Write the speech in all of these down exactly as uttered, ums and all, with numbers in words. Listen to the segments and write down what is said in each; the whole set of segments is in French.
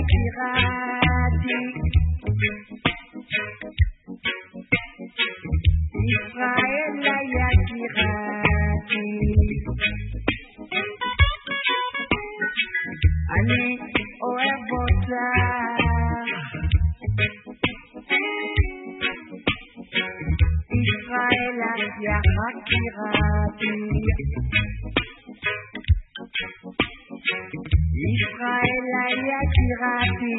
Yakirati, Israel Yakirati, Ani Oebota, Israel Yakirati, Israel Yakirati,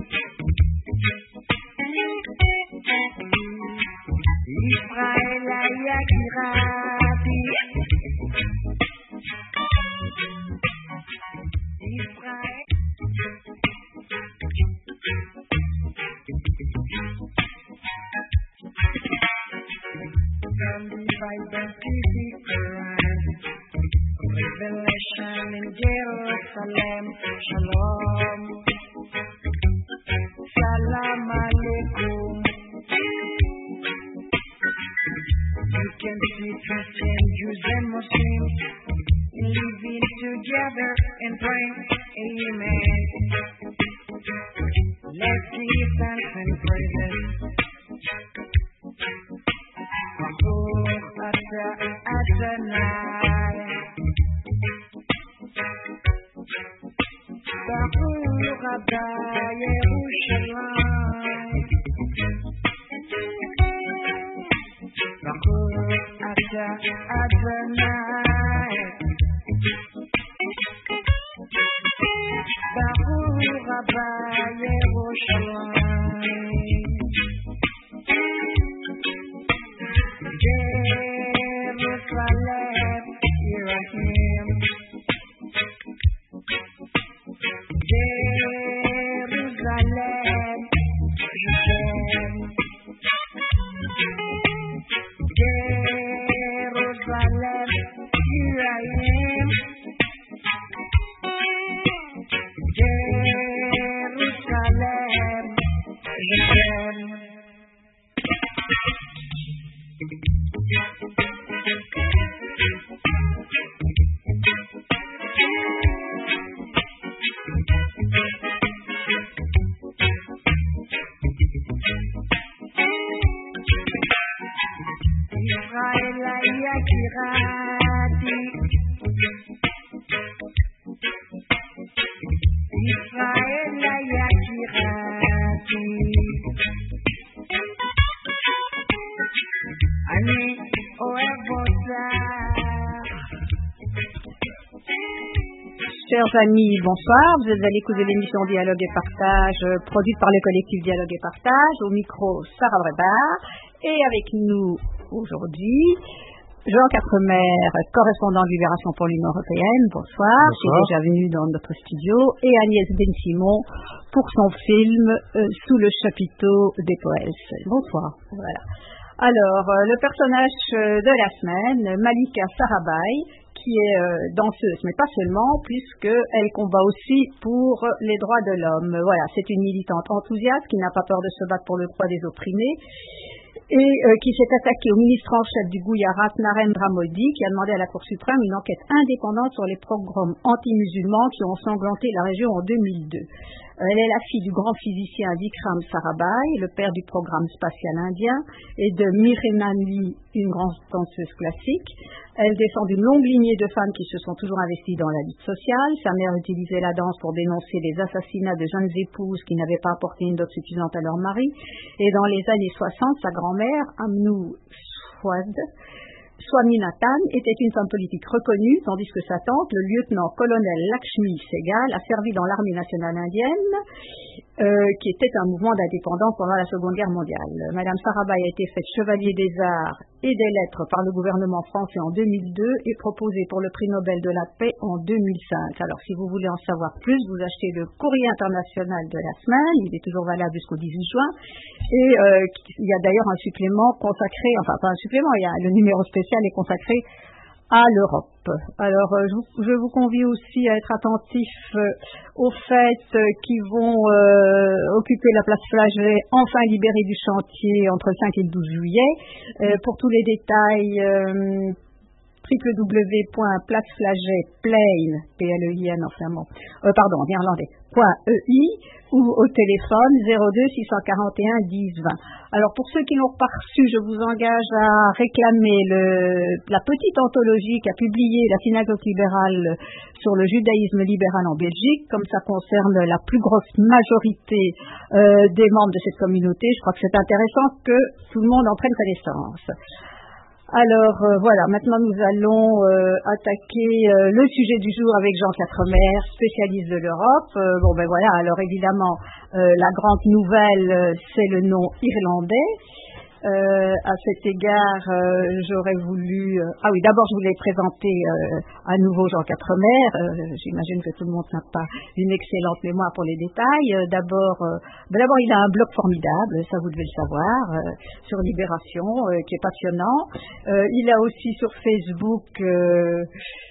Israel Yakirati, Israel. From the Bible to the Quran, Revelation in Jerusalem, Shalom, Salam Alaikum. You can see Christians, Jews and Muslims living together and praying, Amen. Let's give thanks and praises. Baruch Atah Adonai, Baruch Atah Yerushalayim, Baruch Atah Adonai, Baruch Atah Yerushalayim. Jerusalem, here I am. Jerusalem, Jerusalem, Jerusalem, here I am. Jerusalem, Jerusalem. Israel Yakirati, Israel Yakirati, Ani Oebota. Chers amis, bonsoir. Vous êtes à l'écoute de l'émission Dialogue et Partage, produite par le collectif Dialogue et Partage. Au micro, Sarah Brebar. Et avec nous aujourd'hui, Jean Quatremer, correspondant de Libération pour l'Union européenne. Bonsoir. Bonsoir. Qui est déjà venu dans notre studio. Et Agnès Ben-Simon pour son film euh, Sous le chapiteau des Poètes. Bonsoir. Voilà. Alors, euh, le personnage euh, de la semaine, Malika Sarabhai, qui est euh, danseuse, mais pas seulement, puisqu'elle combat aussi pour les droits de l'homme. Voilà, c'est une militante enthousiaste qui n'a pas peur de se battre pour le droit des opprimés et euh, qui s'est attaquée au ministre en chef du Gujarat, Narendra Modi, qui a demandé à la Cour suprême une enquête indépendante sur les pogroms anti-musulmans qui ont ensanglanté la région en deux mille deux. Elle est la fille du grand physicien Vikram Sarabhai, le père du programme spatial indien, et de Mrinalini, une grande danseuse classique. Elle défend une longue lignée de femmes qui se sont toujours investies dans la lutte sociale. Sa mère utilisait la danse pour dénoncer les assassinats de jeunes épouses qui n'avaient pas apporté une dot suffisante à leur mari. Et dans les années soixante, sa grand-mère, Amnu Swad, Swaminathan, était une femme politique reconnue, tandis que sa tante, le lieutenant-colonel Lakshmi Sehgal, a servi dans l'armée nationale indienne, euh, qui était un mouvement d'indépendance pendant la Seconde Guerre mondiale. Madame Sarabhai a été faite chevalier des arts et des lettres par le gouvernement français en deux mille deux et proposée pour le prix Nobel de la paix en deux mille cinq. Alors, si vous voulez en savoir plus, vous achetez le Courrier international de la semaine. Il est toujours valable jusqu'au dix-huit juin. Et euh, il y a d'ailleurs un supplément consacré, enfin pas un supplément, il y a le numéro spécial est consacré à l'Europe. Alors, euh, je, vous, je vous convie aussi à être attentifs euh, aux fêtes euh, qui vont euh, occuper la place Flagey, enfin libérée du chantier entre le cinq et le douze juillet. Euh, pour tous les détails, euh, w w w point place flaget plain, P L E I N en flamand, euh, pardon, en néerlandais, .e i, ou au téléphone zéro deux six cent quarante et un dix vingt. Alors pour ceux qui l'ont pas reçu, je vous engage à réclamer le, la petite anthologie qu'a publiée la synagogue libérale sur le judaïsme libéral en Belgique, comme ça concerne la plus grosse majorité euh, des membres de cette communauté. Je crois que c'est intéressant que tout le monde en prenne connaissance. Alors euh, voilà, maintenant nous allons euh, attaquer euh, le sujet du jour avec Jean Quatremer, spécialiste de l'Europe. Euh, bon ben voilà, alors évidemment euh, la grande nouvelle euh, c'est le nom irlandais. Euh, à cet égard, euh, j'aurais voulu... Euh, ah oui, d'abord je voulais présenter euh, à nouveau Jean Quatremer. Euh, j'imagine que tout le monde n'a pas une excellente mémoire pour les détails. Euh, d'abord, euh, ben d'abord, il a un blog formidable, ça vous devez le savoir, euh, sur Libération, euh, qui est passionnant. Euh, il a aussi sur Facebook... Euh,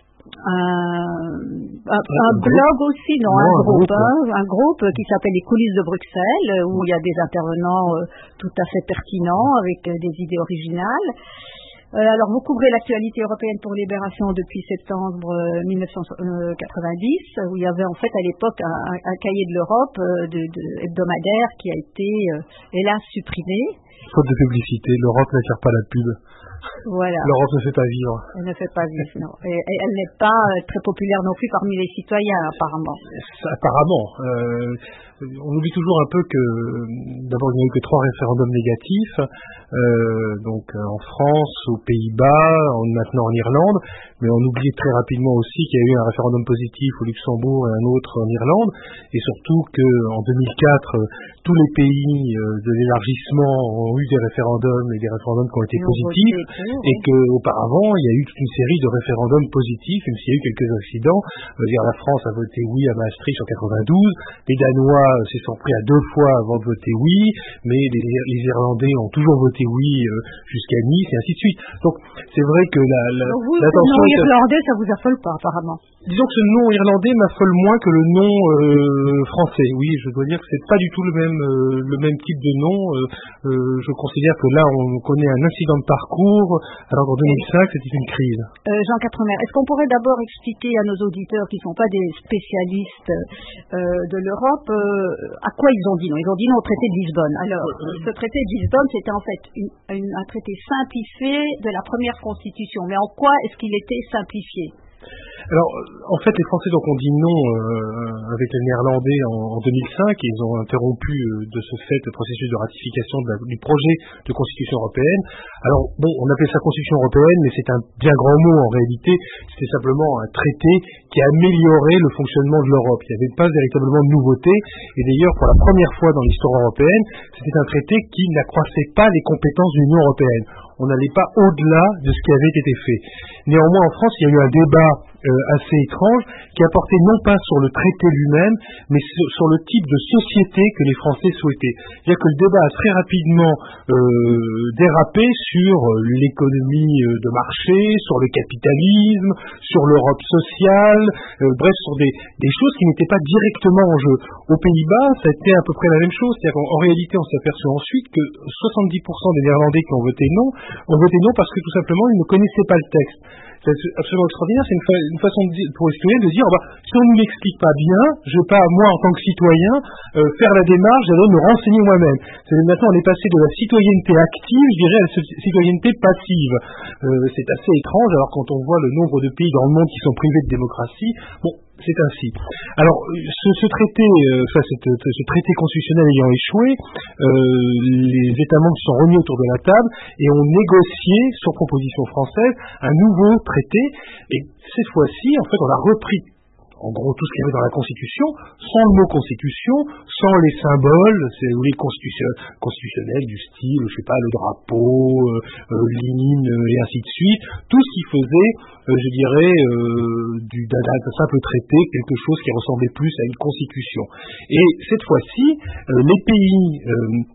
Un, un, un blog aussi, non, non un, un groupe, groupe. Hein, un groupe qui s'appelle Les Coulisses de Bruxelles, où il y a des intervenants euh, tout à fait pertinents avec euh, des idées originales. Euh, alors vous couvrez l'actualité européenne pour Libération depuis septembre euh, mille neuf cent quatre-vingt-dix, où il y avait en fait à l'époque un, un, un cahier de l'Europe euh, de, de hebdomadaire qui a été euh, hélas supprimé. Faute de publicité, l'Europe n'attire pas la pub. Voilà. L'Europe ne fait pas vivre. Elle ne fait pas vivre, non. Et, et elle n'est pas euh, très populaire non plus parmi les citoyens, apparemment. Apparemment. Euh, on oublie toujours un peu que, d'abord, il n'y a eu que trois référendums négatifs, euh, donc euh, en France, aux Pays-Bas, en, maintenant en Irlande, mais on oublie très rapidement aussi qu'il y a eu un référendum positif au Luxembourg et un autre en Irlande, et surtout qu'en deux mille quatre, euh, tous les pays euh, de l'élargissement ont eu des référendums et des référendums qui ont été positifs, et qu'auparavant, il y a eu toute une série de référendums positifs, même s'il y a eu quelques accidents. Euh, dire, la France a voté oui à Maastricht en quatre-vingt-douze, les Danois se sont pris à deux fois avant de voter oui, mais les, les Irlandais ont toujours voté oui euh, jusqu'à Nice, et ainsi de suite. Donc, c'est vrai que la, la, Donc vous, l'attention... le nom irlandais, ça vous affole pas, apparemment. Disons que ce nom irlandais m'affole moins que le nom euh, français. Oui, je dois dire que c'est pas du tout le même, euh, le même type de nom. Euh, euh, je considère que là, on connaît un incident de parcours, alors qu'en deux mille cinq, c'était une crise. Euh, Jean Quatremer, est-ce qu'on pourrait d'abord expliquer à nos auditeurs qui ne sont pas des spécialistes euh, de l'Europe euh, à quoi ils ont dit non? Ils ont dit non au traité de Lisbonne. Alors, euh, ce traité de Lisbonne, c'était en fait une, une, un traité simplifié de la première constitution. Mais en quoi est-ce qu'il était simplifié? Alors, en fait, les Français donc ont dit non euh, avec les Néerlandais en, en deux mille cinq, et ils ont interrompu euh, de ce fait le processus de ratification de la, du projet de constitution européenne. Alors, bon, on appelait ça constitution européenne, mais c'est un bien grand mot en réalité. C'était simplement un traité qui améliorait le fonctionnement de l'Europe. Il n'y avait pas véritablement de nouveauté, et d'ailleurs, pour la première fois dans l'histoire européenne, c'était un traité qui n'accroissait pas les compétences de l'Union européenne. On n'allait pas au-delà de ce qui avait été fait. Néanmoins, en France, il y a eu un débat euh, assez étrange qui a porté non pas sur le traité lui-même, mais sur, sur le type de société que les Français souhaitaient. C'est-à-dire que le débat a très rapidement euh, dérapé sur l'économie de marché, sur le capitalisme, sur l'Europe sociale, euh, bref, sur des, des choses qui n'étaient pas directement en jeu. Aux Pays-Bas, ça a été à peu près la même chose. C'est-à-dire qu'en en réalité, on s'est aperçu ensuite que soixante-dix pour cent des Néerlandais qui ont voté non, ont voté non parce que tout simplement, ils ne connaissaient pas le texte. C'est absolument extraordinaire, c'est une, fa une façon de dire, pour les citoyens de dire, oh bah, si on ne nous l'explique pas bien, je ne vais pas, moi, en tant que citoyen, euh, faire la démarche, j'allais me renseigner moi-même. Maintenant, on est passé de la citoyenneté active, je dirais, à la citoyenneté passive. Euh, c'est assez étrange, alors quand on voit le nombre de pays dans le monde qui sont privés de démocratie, bon, c'est ainsi. Alors, ce, ce traité, euh, enfin, cette, ce traité constitutionnel ayant échoué, euh, les États membres se sont remis autour de la table et ont négocié, sur proposition française, un nouveau traité. Et cette fois-ci, en fait, on a repris, en gros, tout ce qu'il y avait dans la Constitution, sans le mot Constitution, sans les symboles, c'est les constitution, constitutionnels du style, je sais pas, le drapeau, euh, euh, l'hymne, et ainsi de suite, tout ce qui faisait, euh, je dirais, euh, du, d'un, d'un simple traité, quelque chose qui ressemblait plus à une constitution. Et cette fois-ci, euh, les pays... Euh,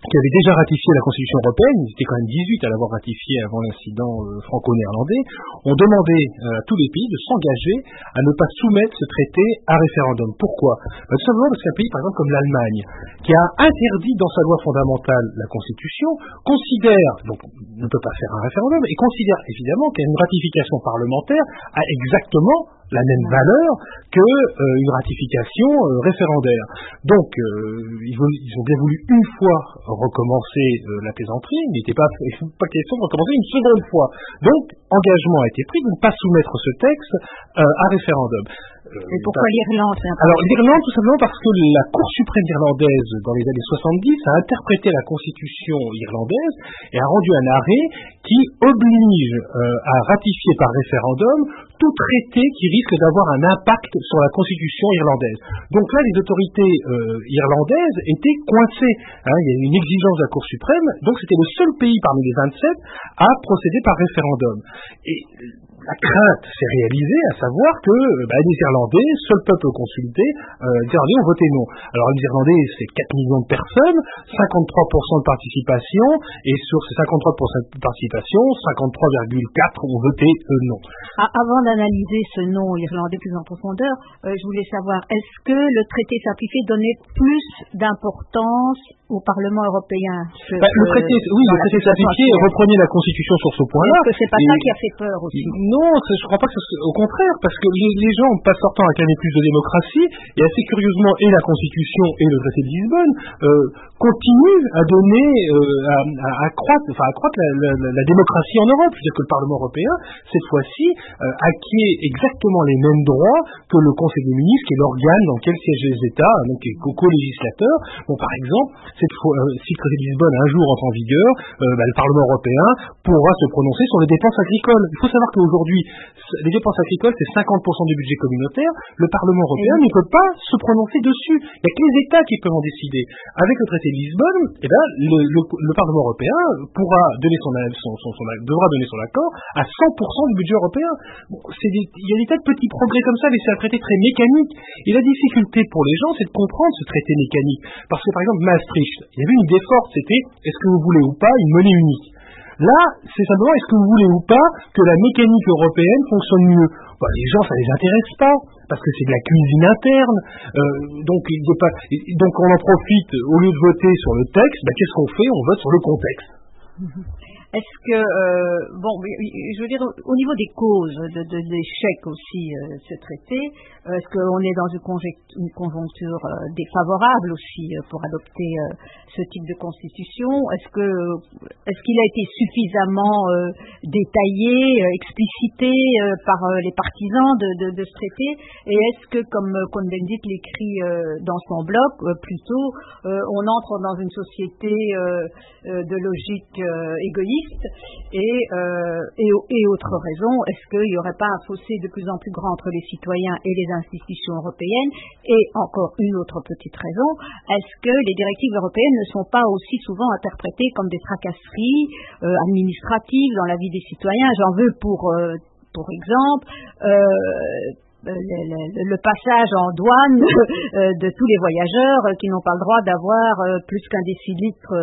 qui avaient déjà ratifié la Constitution européenne, ils étaient quand même dix-huit à l'avoir ratifié avant l'incident euh, franco-néerlandais, ont demandé euh, à tous les pays de s'engager à ne pas soumettre ce traité à référendum. Pourquoi ? Ben, tout simplement parce qu'un pays, par exemple, comme l'Allemagne, qui a interdit dans sa loi fondamentale la Constitution, considère, donc ne peut pas faire un référendum, et considère évidemment qu'une ratification parlementaire a exactement la même valeur que euh, une ratification euh, référendaire. Donc, euh, ils, ont, ils ont bien voulu une fois recommencer euh, la plaisanterie, il n'était pas, pas question de recommencer une seconde fois. Donc, engagement a été pris de ne pas soumettre ce texte euh, à référendum. Euh, Et pourquoi pas... l'Irlande Alors, l'Irlande, tout simplement parce que la Cour suprême irlandaise, dans les années soixante-dix, a interprété la Constitution irlandaise et a rendu un arrêt qui oblige euh, à ratifier par référendum tout traité qui risque d'avoir un impact sur la Constitution irlandaise. Donc là, les autorités euh, irlandaises étaient coincées. Hein, il y a une exigence de la Cour suprême, donc c'était le seul pays parmi les vingt-sept à procéder par référendum. Et la crainte s'est réalisée, à savoir que bah, les Irlandais, seul peuple consulté, euh, les Irlandais ont voté non. Alors les Irlandais, c'est quatre millions de personnes, cinquante-trois pour cent de participation, et sur ces cinquante-trois pour cent de participation, cinquante-trois virgule quatre pour cent ont voté euh, non. Ah, avant d'analyser ce non irlandais plus en profondeur, euh, je voulais savoir, est-ce que le traité simplifié donnait plus d'importance au Parlement européen que, bah, le traité, oui, le traité simplifié reprenait la Constitution sur ce point-là. Est-ce que c'est pas et... ça qui a fait peur aussi? Non, je ne crois pas que ce soit au contraire, parce que les, les gens passent leur temps à réclamer plus de démocratie, et assez curieusement, et la Constitution et le traité de Lisbonne euh, continuent à donner, euh, à, à accroître, enfin, accroître la, la, la, la démocratie en Europe. C'est-à-dire que le Parlement européen, cette fois-ci, euh, acquiert exactement les mêmes droits que le Conseil des ministres, qui est l'organe dans lequel siègent les États, donc qui est co-législateur. Bon, par exemple, cette fois, euh, si le traité de Lisbonne un jour entre en vigueur, euh, bah, le Parlement européen pourra se prononcer sur les dépenses agricoles. Il faut savoir qu'aujourd'hui, les dépenses agricoles, c'est cinquante pour cent du budget communautaire. Le Parlement européen ne peut pas se prononcer dessus. Il n'y a que les États qui peuvent en décider. Avec le traité de Lisbonne, eh ben, le, le, le Parlement européen pourra donner son, son, son, son, devra donner son accord à cent pour cent du budget européen. Bon, c'est des, il y a des tas de petits progrès comme ça, mais c'est un traité très mécanique. Et la difficulté pour les gens, c'est de comprendre ce traité mécanique. Parce que, par exemple, Maastricht, il y avait une idée forte, c'était est-ce que vous voulez ou pas une monnaie unique? Là, c'est simplement est-ce que vous voulez ou pas que la mécanique européenne fonctionne mieux? Bah, les gens, ça les intéresse pas, parce que c'est de la cuisine interne. Euh, donc, il ne pas, donc, on en profite, au lieu de voter sur le texte, bah, qu'est-ce qu'on fait? On vote sur le contexte. Est-ce que, euh, bon, je veux dire, au niveau des causes de, de l'échec aussi euh, de ce traité, euh, est-ce qu'on est dans une, une conjoncture euh, défavorable aussi euh, pour adopter euh, ce type de constitution? Est-ce que, est-ce qu'il a été suffisamment euh, détaillé, euh, explicité euh, par euh, les partisans de, de, de ce traité? Et est-ce que, comme euh, Cohn-Bendit l'écrit euh, dans son blog, euh, plutôt, euh, on entre dans une société euh, euh, de logique euh, égoïste? Et, euh, et, et autre raison, est-ce qu'il n'y aurait pas un fossé de plus en plus grand entre les citoyens et les institutions européennes? Et encore une autre petite raison, est-ce que les directives européennes ne sont pas aussi souvent interprétées comme des tracasseries euh, administratives dans la vie des citoyens? J'en veux pour, euh, pour exemple... Euh, Le, le, le passage en douane de tous les voyageurs qui n'ont pas le droit d'avoir plus qu'un décilitre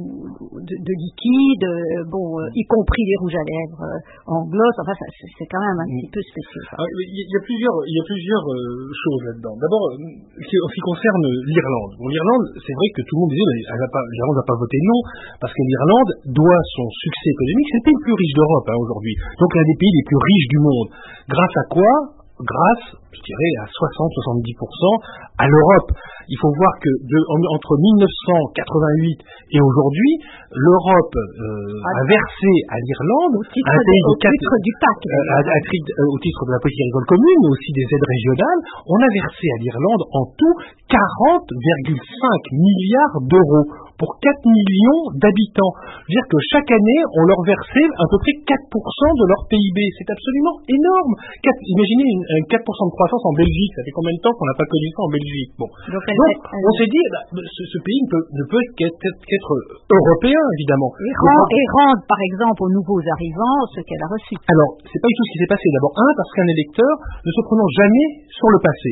de, de liquide, bon, y compris les rouges à lèvres en gloss. Enfin, ça, c'est quand même un petit peu spécial. Il y a plusieurs, il y a plusieurs euh, choses là-dedans. D'abord, en ce qui concerne l'Irlande. Bon, l'Irlande, c'est vrai que tout le monde disait, mais l'Irlande n'a pas voté non, parce que l'Irlande doit son succès économique. C'est le pays le plus riche d'Europe hein, aujourd'hui. Donc, l'un des pays les plus riches du monde. Grâce à quoi? Grâce, je dirais, à soixante à soixante-dix pour cent à l'Europe. Il faut voir que de, en, entre mille neuf cent quatre-vingt-huit et aujourd'hui, l'Europe euh, ah, a versé à l'Irlande au titre, un pays de, au quatre, titre du P A C, euh, à, à, à, au titre de la politique agricole commune, mais aussi des aides régionales, on a versé à l'Irlande en tout quarante virgule cinq milliards d'euros pour quatre millions d'habitants. C'est-à-dire que chaque année, on leur versait à peu près quatre pour cent de leur P I B. C'est absolument énorme. quatre, imaginez une, un quatre pour cent de croissance en Belgique. Ça fait combien de temps qu'on n'a pas connu ça en Belgique? Bon. Donc, elle Donc fait, on s'est dit, bah, ce, ce pays ne peut, ne peut qu'être, qu'être européen, évidemment. Et, rend, et rendre, par exemple, aux nouveaux arrivants ce qu'elle a reçu. Alors, c'est pas du tout ce qui s'est passé. D'abord, un, parce qu'un électeur ne se prononce jamais sur le passé.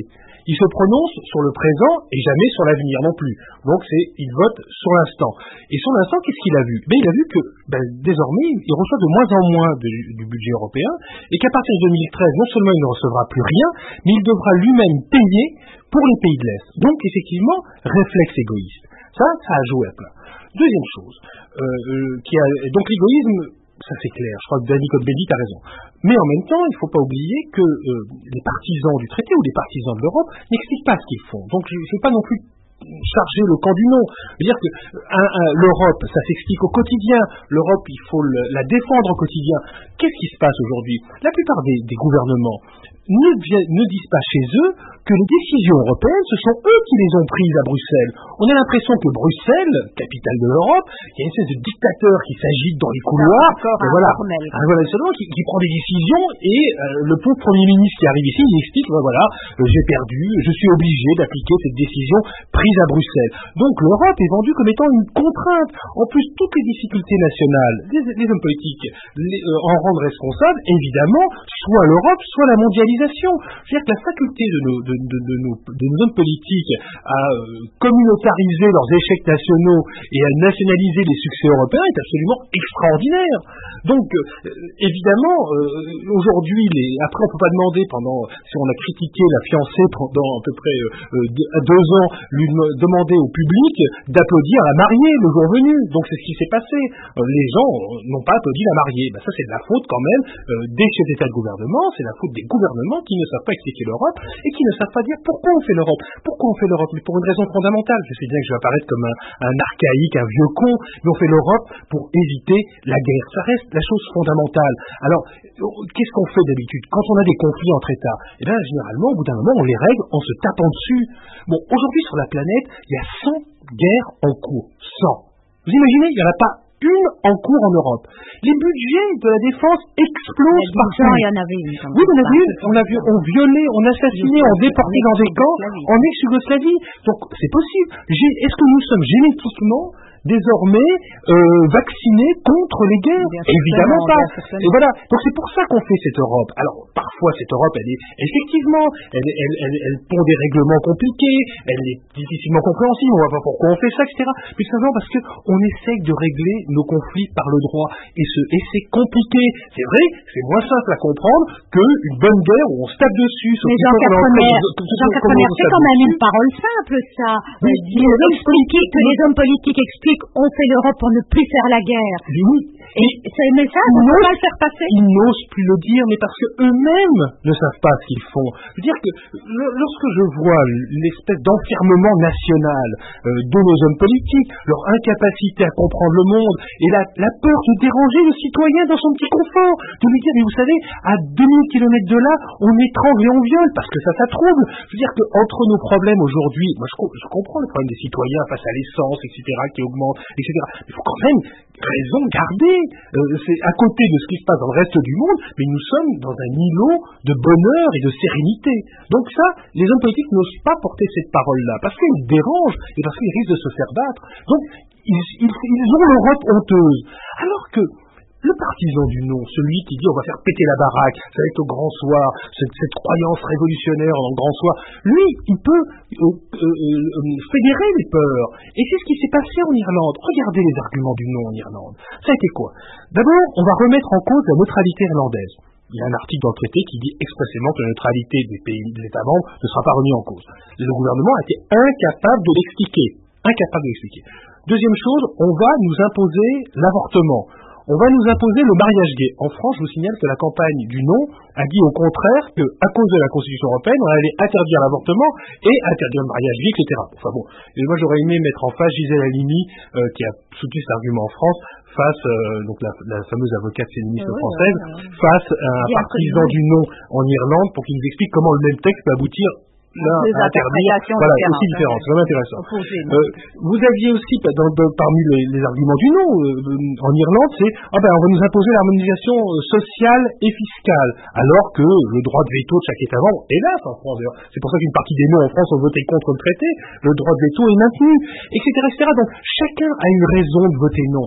Il se prononce sur le présent et jamais sur l'avenir non plus. Donc c'est, il vote sur l'instant. Et sur l'instant, qu'est-ce qu'il a vu? Ben, il a vu que ben, désormais, il reçoit de moins en moins de, du budget européen et qu'à partir de deux mille treize, non seulement il ne recevra plus rien, mais il devra lui-même payer pour les pays de l'Est. Donc effectivement, réflexe égoïste. Ça, ça a joué à plein. Deuxième chose, euh, euh, qui a, donc l'égoïsme, ça c'est clair, je crois que Danny Cohn-Bendit a raison. Mais en même temps, il ne faut pas oublier que euh, les partisans du traité ou les partisans de l'Europe n'expliquent pas ce qu'ils font. Donc je ne veux pas non plus charger le camp du non. C'est-à-dire que un, un, l'Europe, ça s'explique au quotidien. L'Europe, il faut le, la défendre au quotidien. Qu'est-ce qui se passe aujourd'hui? La plupart des, des gouvernements ne, ne disent pas chez eux que les décisions européennes, ce sont eux qui les ont prises à Bruxelles. On a l'impression que Bruxelles, capitale de l'Europe, il y a une espèce de dictateur qui s'agite dans les couloirs, et voilà, un voilà seulement qui, qui prend des décisions, et euh, le pauvre Premier ministre qui arrive ici, il explique, ben voilà, euh, j'ai perdu, je suis obligé d'appliquer cette décision prise à Bruxelles. Donc l'Europe est vendue comme étant une contrainte. En plus, toutes les difficultés nationales, les, les hommes politiques les, euh, en rendent responsables, évidemment, soit l'Europe, soit la mondialisation. C'est-à-dire que la faculté de nos, de, de, de nos, de nos hommes politiques à euh, communautariser leurs échecs nationaux et à nationaliser les succès européens est absolument extraordinaire. Donc, euh, évidemment, euh, aujourd'hui, les, après on ne peut pas demander pendant, si on a critiqué la fiancée pendant à peu près euh, deux, deux ans, lui demander au public d'applaudir la mariée le jour venu. Donc c'est ce qui s'est passé. Euh, les gens n'ont pas applaudi la mariée. Ben, ça c'est de la faute quand même euh, des chefs d'État de gouvernement, c'est la faute des gouvernements qui ne savent pas expliquer l'Europe et qui ne savent pas dire pourquoi on fait l'Europe. Pourquoi on fait l'Europe? Mais pour une raison fondamentale. Je sais bien que je vais apparaître comme un, un archaïque, un vieux con, mais on fait l'Europe pour éviter la guerre. Ça reste la chose fondamentale. Alors, qu'est-ce qu'on fait d'habitude? Quand on a des conflits entre États, eh bien, généralement, au bout d'un moment, on les règle en se tapant dessus. Bon, aujourd'hui, sur la planète, il y a cent guerres en cours. cent. Vous imaginez, il n'y en a pas une en cours en Europe. Les budgets de la défense explosent partout. Il y en avait une. Oui, on a vu, on a vu, on violait, on assassiné, on déporté dans des camps en ex-Yougoslavie. Donc, c'est possible. Est-ce que nous sommes génétiquement désormais euh, vaccinés contre les guerres? Évidemment pas. Et voilà. Donc c'est pour ça qu'on fait cette Europe. Alors parfois cette Europe, elle est effectivement, elle, elle, elle, elle pond des règlements compliqués, elle est difficilement compréhensible. On voit pas pourquoi on fait ça, et cetera. Mais simplement parce que on essaye de régler nos conflits par le droit. Et, ce, et c'est compliqué. C'est vrai, c'est moins simple à comprendre qu'une bonne guerre où on se tape dessus. Mais Jean Quatremer, c'est quand même une parole simple, ça. Oui, les hommes politiques, que les hommes politiques expliquent on fait l'Europe pour ne plus faire la guerre. Oui. Et c'est le message, on ne peut pas le faire passer. Ils n'osent plus le dire, mais parce qu'eux-mêmes ne savent pas ce qu'ils font. Je veux dire que lorsque je vois l'espèce d'enfermement national euh, de nos hommes politiques, leur incapacité à comprendre le monde, et la, la peur de déranger le citoyen dans son petit confort, de lui dire, mais vous savez, à deux mille kilomètres de là, on étrangle et on viole, parce que ça, ça trouble. Je veux dire qu'entre nos problèmes aujourd'hui, moi je, je comprends le problème des citoyens face à l'essence, et cetera, qui augmente, et cetera. Il faut quand même raison garder. Euh, c'est à côté de ce qui se passe dans le reste du monde, mais nous sommes dans un îlot de bonheur et de sérénité. Donc ça, les hommes politiques n'osent pas porter cette parole-là, parce qu'ils dérangent et parce qu'ils risquent de se faire battre. Donc, ils, ils, ils ont l'Europe honteuse. Alors que le partisan du non, celui qui dit on va faire péter la baraque, ça va être au grand soir, cette, cette croyance révolutionnaire dans le grand soir, lui, il peut euh, euh, euh, fédérer les peurs. Et c'est ce qui s'est passé en Irlande. Regardez les arguments du non en Irlande. Ça a été quoi? D'abord, on va remettre en cause la neutralité irlandaise. Il y a un article dans le traité qui dit expressément que la neutralité des pays, des États membres ne sera pas remise en cause. Le gouvernement a été incapable de l'expliquer. Incapable de l'expliquer. Deuxième chose, on va nous imposer l'avortement. On va nous imposer le mariage gay. En France, je vous signale que la campagne du non a dit au contraire qu'à cause de la Constitution européenne, on allait interdire l'avortement et interdire le mariage gay, et cetera. Enfin bon, et moi j'aurais aimé mettre en face Gisèle Halimi, euh, qui a soutenu cet argument en France, face, euh, donc la, la fameuse avocate féministe oui, française, oui, oui. face à un partisan du non en Irlande pour qu'il nous explique comment le même texte peut aboutir là, à interdire, voilà, aussi différent, c'est vraiment intéressant. Euh, vous aviez aussi, dans, dans, parmi les, les arguments du non, euh, en Irlande, c'est, ah ben, on va nous imposer l'harmonisation sociale et fiscale, alors que le droit de veto de chaque État membre, hélas, en France, d'ailleurs, c'est pour ça qu'une partie des non en France ont voté contre le traité, le droit de veto est maintenu, et cetera, et cetera. Donc, chacun a une raison de voter non.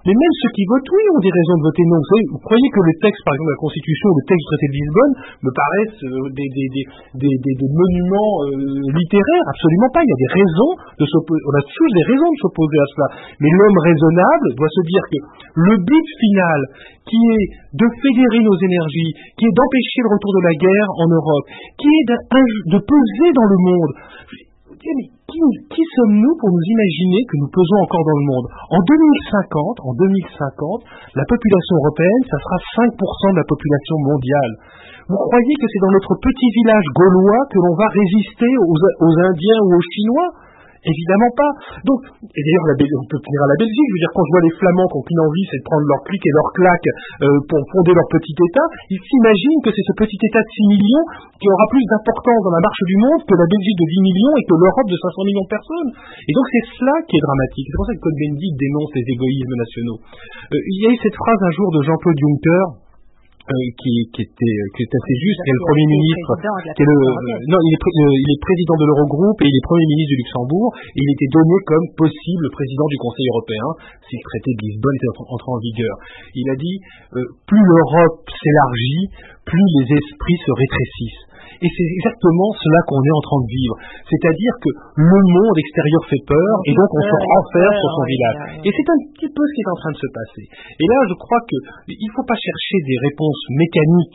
mais même ceux qui votent oui ont des raisons de voter non. Vous savez, vous croyez que le texte, par exemple, de la Constitution ou le texte du traité de Lisbonne me paraissent euh, des, des, des, des, des, des monuments euh, littéraires? Absolument pas. Il y a des raisons de s'opposer. On a tous des raisons de s'opposer à cela. Mais l'homme raisonnable doit se dire que le but final, qui est de fédérer nos énergies, qui est d'empêcher le retour de la guerre en Europe, qui est de, de peser dans le monde. Mais qui, qui sommes-nous pour nous imaginer que nous pesons encore dans le monde? En deux mille cinquante, en deux mille cinquante, la population européenne, ça sera cinq pour cent de la population mondiale. Vous croyez que c'est dans notre petit village gaulois que l'on va résister aux, aux Indiens ou aux Chinois? Évidemment pas. Donc, et d'ailleurs, la, on peut tenir à la Belgique. Je veux dire, quand je vois les Flamands qui n'ont qu'une envie, c'est de prendre leur clic et leur claque euh, pour fonder leur petit État, ils s'imaginent que c'est ce petit État de six millions qui aura plus d'importance dans la marche du monde que la Belgique de dix millions et que l'Europe de cinq cents millions de personnes. Et donc, c'est cela qui est dramatique. C'est pour ça que Cohn-Bendit dénonce les égoïsmes nationaux. Euh, il y a eu cette phrase un jour de Jean-Claude Juncker, Euh, qui, qui, était, qui est assez juste, qui est le Premier ministre, qui est le, euh, non, il est, pré, euh, il est président de l'Eurogroupe et il est Premier ministre du Luxembourg, et il était donné comme possible président du Conseil européen si le traité de Lisbonne était entré en vigueur. Il a dit euh, plus l'Europe s'élargit, plus les esprits se rétrécissent. Et c'est exactement cela qu'on est en train de vivre. C'est-à-dire que le monde extérieur fait peur et donc on se renferme sur son village. Et c'est un petit peu ce qui est en train de se passer. Et là, je crois qu'il ne faut pas chercher des réponses mécaniques,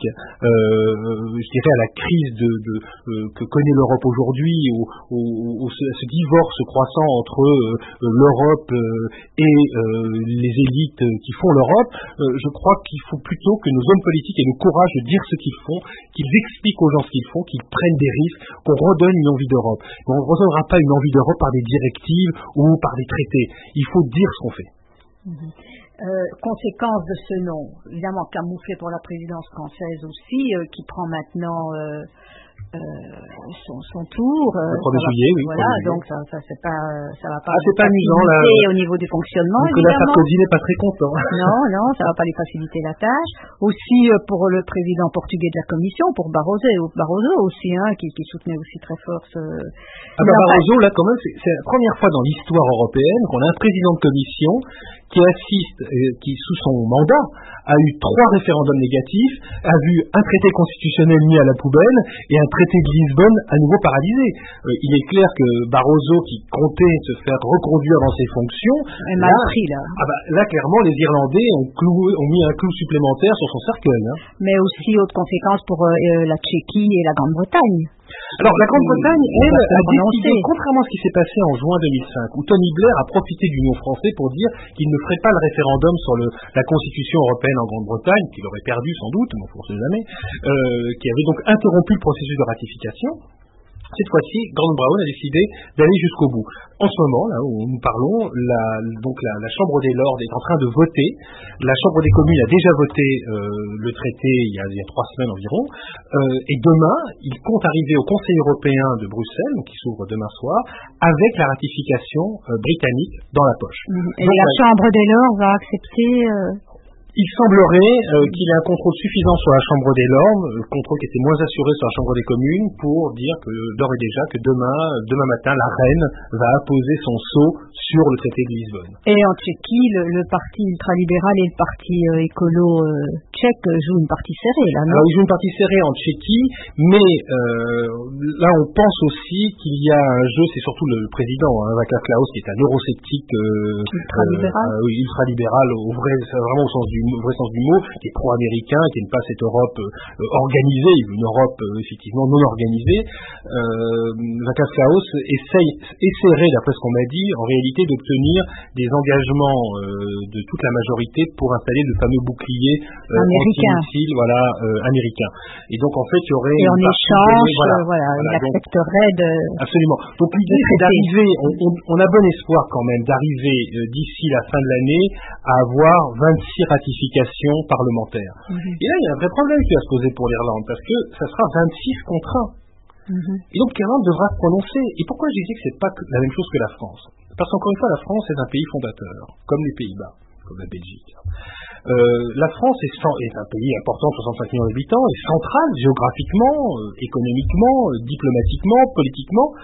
euh, je dirais, à la crise de, de, euh, que connaît l'Europe aujourd'hui, ou, ou, ou ce, ce divorce croissant entre euh, l'Europe euh, et euh, les élites qui font l'Europe. Euh, je crois qu'il faut plutôt que nos hommes politiques aient le courage de dire ce qu'ils font, qu'ils expliquent aux gens ce qu'ils font, qu'ils prennent des risques, qu'on redonne une envie d'Europe. Mais on ne redonnera pas une envie d'Europe par des directives ou par des traités. Il faut dire ce qu'on fait. Mmh. Euh, conséquence de ce nom, évidemment camouflé pour la présidence française aussi, euh, qui prend maintenant euh, euh, son, son tour. Euh, le premier juillet, oui. Voilà, donc ça, ça c'est pas, ça va pas. Ah, c'est pas amusant là. Au niveau du fonctionnement, Nicolas évidemment. Sarkozy n'est pas très content. Non, non, ça va pas lui faciliter la tâche. Aussi euh, pour le président portugais de la Commission, pour Barroso, Barroso aussi, hein, qui, qui soutenait aussi très fort ce. Ah bah Barroso, là quand même, c'est, c'est la première fois dans l'histoire européenne qu'on a un président de commission qui assiste, euh, qui sous son mandat a eu trois référendums négatifs, a vu un traité constitutionnel mis à la poubelle et un traité de Lisbonne à nouveau paralysé. Euh, il est clair que Barroso, qui comptait se faire reconduire dans ses fonctions, est mal pris là. Ah bah, là clairement les Irlandais ont, cloué, ont mis un clou supplémentaire sur son cercueil. Hein. Mais aussi autre conséquence pour euh, la Tchéquie et la Grande-Bretagne. Alors la Grande-Bretagne, elle, a décidé, contrairement à ce qui s'est passé en juin deux mille cinq, où Tony Blair a profité du non français pour dire qu'il ne ferait pas le référendum sur le, la Constitution européenne en Grande-Bretagne, qu'il aurait perdu sans doute, mais on ne sait jamais, euh, qui avait donc interrompu le processus de ratification. Cette fois-ci, Gordon Brown a décidé d'aller jusqu'au bout. En ce moment, là où nous parlons, la, donc la, la Chambre des Lords est en train de voter. La Chambre des communes a déjà voté euh, le traité il y, a, il y a trois semaines environ. Euh, et demain, il compte arriver au Conseil européen de Bruxelles, donc qui s'ouvre demain soir, avec la ratification euh, britannique dans la poche. Et donc, la euh, Chambre des Lords va accepter... Euh... Il semblerait euh, qu'il y ait un contrôle suffisant sur la Chambre des Lords, le contrôle qui était moins assuré sur la Chambre des communes, pour dire que d'ores et déjà que demain, demain matin, la reine va apposer son sceau sur le traité de Lisbonne. Et en Tchéquie, le, le parti ultralibéral et le parti euh, écolo euh, tchèque jouent une partie serrée, là, non? Alors, ils jouent une partie serrée en Tchéquie, mais euh, là, on pense aussi qu'il y a un jeu, c'est surtout le président, hein, Václav Klaus, qui est un eurosceptique euh, ultralibéral, euh, oui, ultralibéral au vrai, vraiment au sens du au vrai sens du mot, qui est pro-américain, qui n'aime pas cette Europe euh, organisée, une Europe euh, effectivement non organisée. Euh, Václav Klaus essaye, essaierait, d'après ce qu'on m'a dit, en réalité d'obtenir des engagements euh, de toute la majorité pour installer le fameux bouclier euh, anti-missile, voilà, euh, américain. Et donc en fait, il y aurait... Et en échange, voilà, euh, voilà, voilà, il accepterait de... Absolument. Donc l'idée, c'est d'arriver, on, on, on a bon espoir quand même, d'arriver euh, d'ici la fin de l'année à avoir vingt-six ratifications parlementaires. Mm-hmm. Et là, il y a un vrai problème qui va se poser pour l'Irlande, parce que ça sera vingt-six contre un. Mm-hmm. Et donc l'Irlande devra se prononcer. Et pourquoi je disais que c'est pas la même chose que la France? Parce qu'encore une fois, la France est un pays fondateur, comme les Pays-Bas, comme la Belgique. Euh, la France est, est un pays important, soixante-cinq millions d'habitants, est central géographiquement, euh, économiquement, euh, diplomatiquement, politiquement.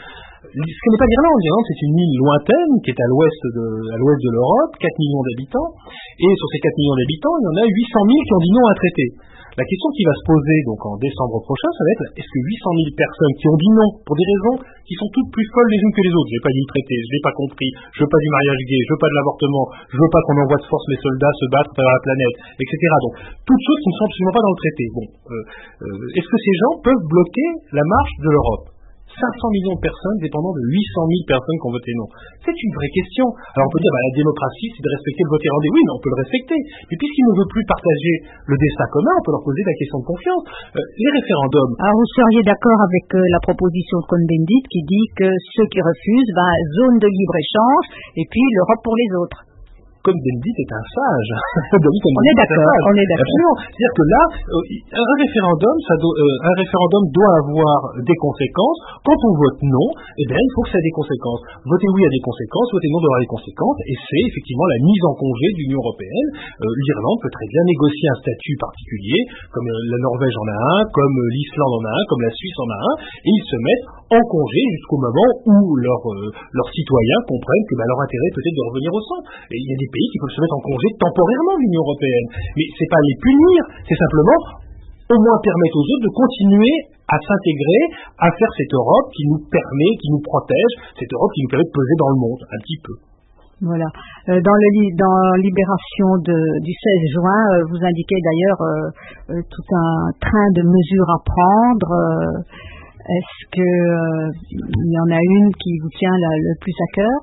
Ce n'est pas l'Irlande. L'Irlande, c'est une île lointaine qui est à l'ouest de, à l'ouest de l'Europe, quatre millions d'habitants. Et sur ces quatre millions d'habitants, il y en a huit cent mille qui ont dit non à un traité. La question qui va se poser donc en décembre prochain, ça va être est-ce que huit cent mille personnes qui ont dit non pour des raisons qui sont toutes plus folles les unes que les autres, j'ai pas lu le traité, je l'ai pas compris, je veux pas du mariage gay, je veux pas de l'avortement, je veux pas qu'on envoie de force les soldats se battre à la planète, et cetera. Donc toutes choses qui ne sont absolument pas dans le traité. Bon, euh, euh, est-ce que ces gens peuvent bloquer la marche de l'Europe? cinq cents millions de personnes dépendant de huit cent mille personnes qui ont voté non. C'est une vraie question. Alors on peut dire, bah, la démocratie, c'est de respecter le vote irlandais. Oui, mais on peut le respecter. Mais puisqu'il ne veut plus partager le destin commun, on peut leur poser la question de confiance. Euh, les référendums... Alors vous seriez d'accord avec euh, la proposition de Cohn-Bendit qui dit que ceux qui refusent, bah, zone de libre-échange, et puis l'Europe pour les autres. Cohn-Bendit est un sage. on est d'accord, on est d'accord. Absolument. C'est-à-dire que là, euh, un référendum, ça do- euh, un référendum doit avoir des conséquences. Quand on vote non, eh bien, il faut que ça ait des conséquences. Voter oui a des conséquences, voter non doit avoir des conséquences, et c'est effectivement la mise en congé de l'Union européenne. Euh, L'Irlande peut très bien négocier un statut particulier, comme euh, la Norvège en a un, comme euh, l'Islande en a un, comme la Suisse en a un, et ils se mettent en congé jusqu'au moment où leurs euh, leurs citoyens comprennent que bah, leur intérêt est peut-être de revenir au centre. Et il y a des pays qui peuvent se mettre en congé temporairement de l'Union européenne. Mais c'est pas les punir, c'est simplement au moins permettre aux autres de continuer à s'intégrer, à faire cette Europe qui nous permet, qui nous protège, cette Europe qui nous permet de peser dans le monde, un petit peu. Voilà. Euh, dans, le, dans Libération de, du seize juin, euh, vous indiquez d'ailleurs euh, euh, tout un train de mesures à prendre. Euh, est-ce que euh, il y en a une qui vous tient là, le plus à cœur?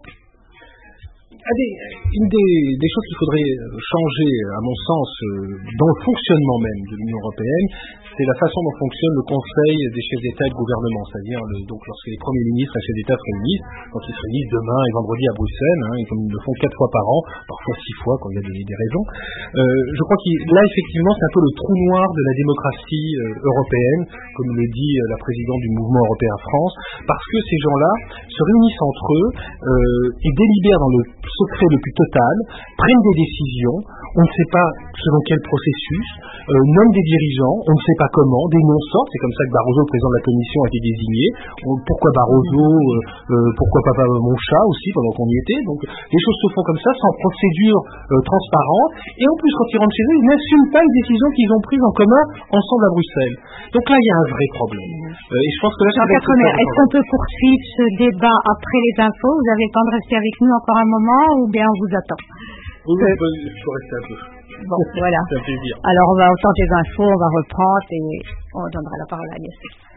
Ah, des, une des, des choses qu'il faudrait changer, à mon sens, dans le fonctionnement même de l'Union européenne, c'est la façon dont fonctionne le Conseil des chefs d'État et de gouvernement, c'est-à-dire le, donc lorsque les premiers ministres et chefs d'État se réunissent, quand ils se réunissent demain et vendredi à Bruxelles, hein, et comme ils le font quatre fois par an, parfois six fois quand il y a des, des raisons, euh, je crois que là effectivement c'est un peu le trou noir de la démocratie euh, européenne, comme le dit euh, la présidente du mouvement européen France, parce que ces gens-là se réunissent entre eux euh, et délibèrent dans le secret le plus total, prennent des décisions, on ne sait pas selon quel processus, euh, nomment des dirigeants, on ne sait pas comment, des noms sortent, c'est comme ça que Barroso, le président de la Commission, a été désigné. On, pourquoi Barroso, euh, euh, pourquoi Papa mon chat aussi, pendant qu'on y était. Donc les choses se font comme ça, sans procédure euh, transparente, et en plus quand ils rentrent chez eux, ils n'assument pas les décisions qu'ils ont prises en commun ensemble à Bruxelles. Donc là, il y a un vrai problème. Euh, et je pense que là, Jean Quatremer, est-ce qu'on peut poursuivre ce débat après les infos? Vous avez le temps de rester avec nous encore un moment, ou bien on vous attend? Oui, euh... je peux rester un peu. Bon, voilà. Ça fait plaisir. Alors, on va entendre les infos, on va reprendre et on donnera la parole à Agnès.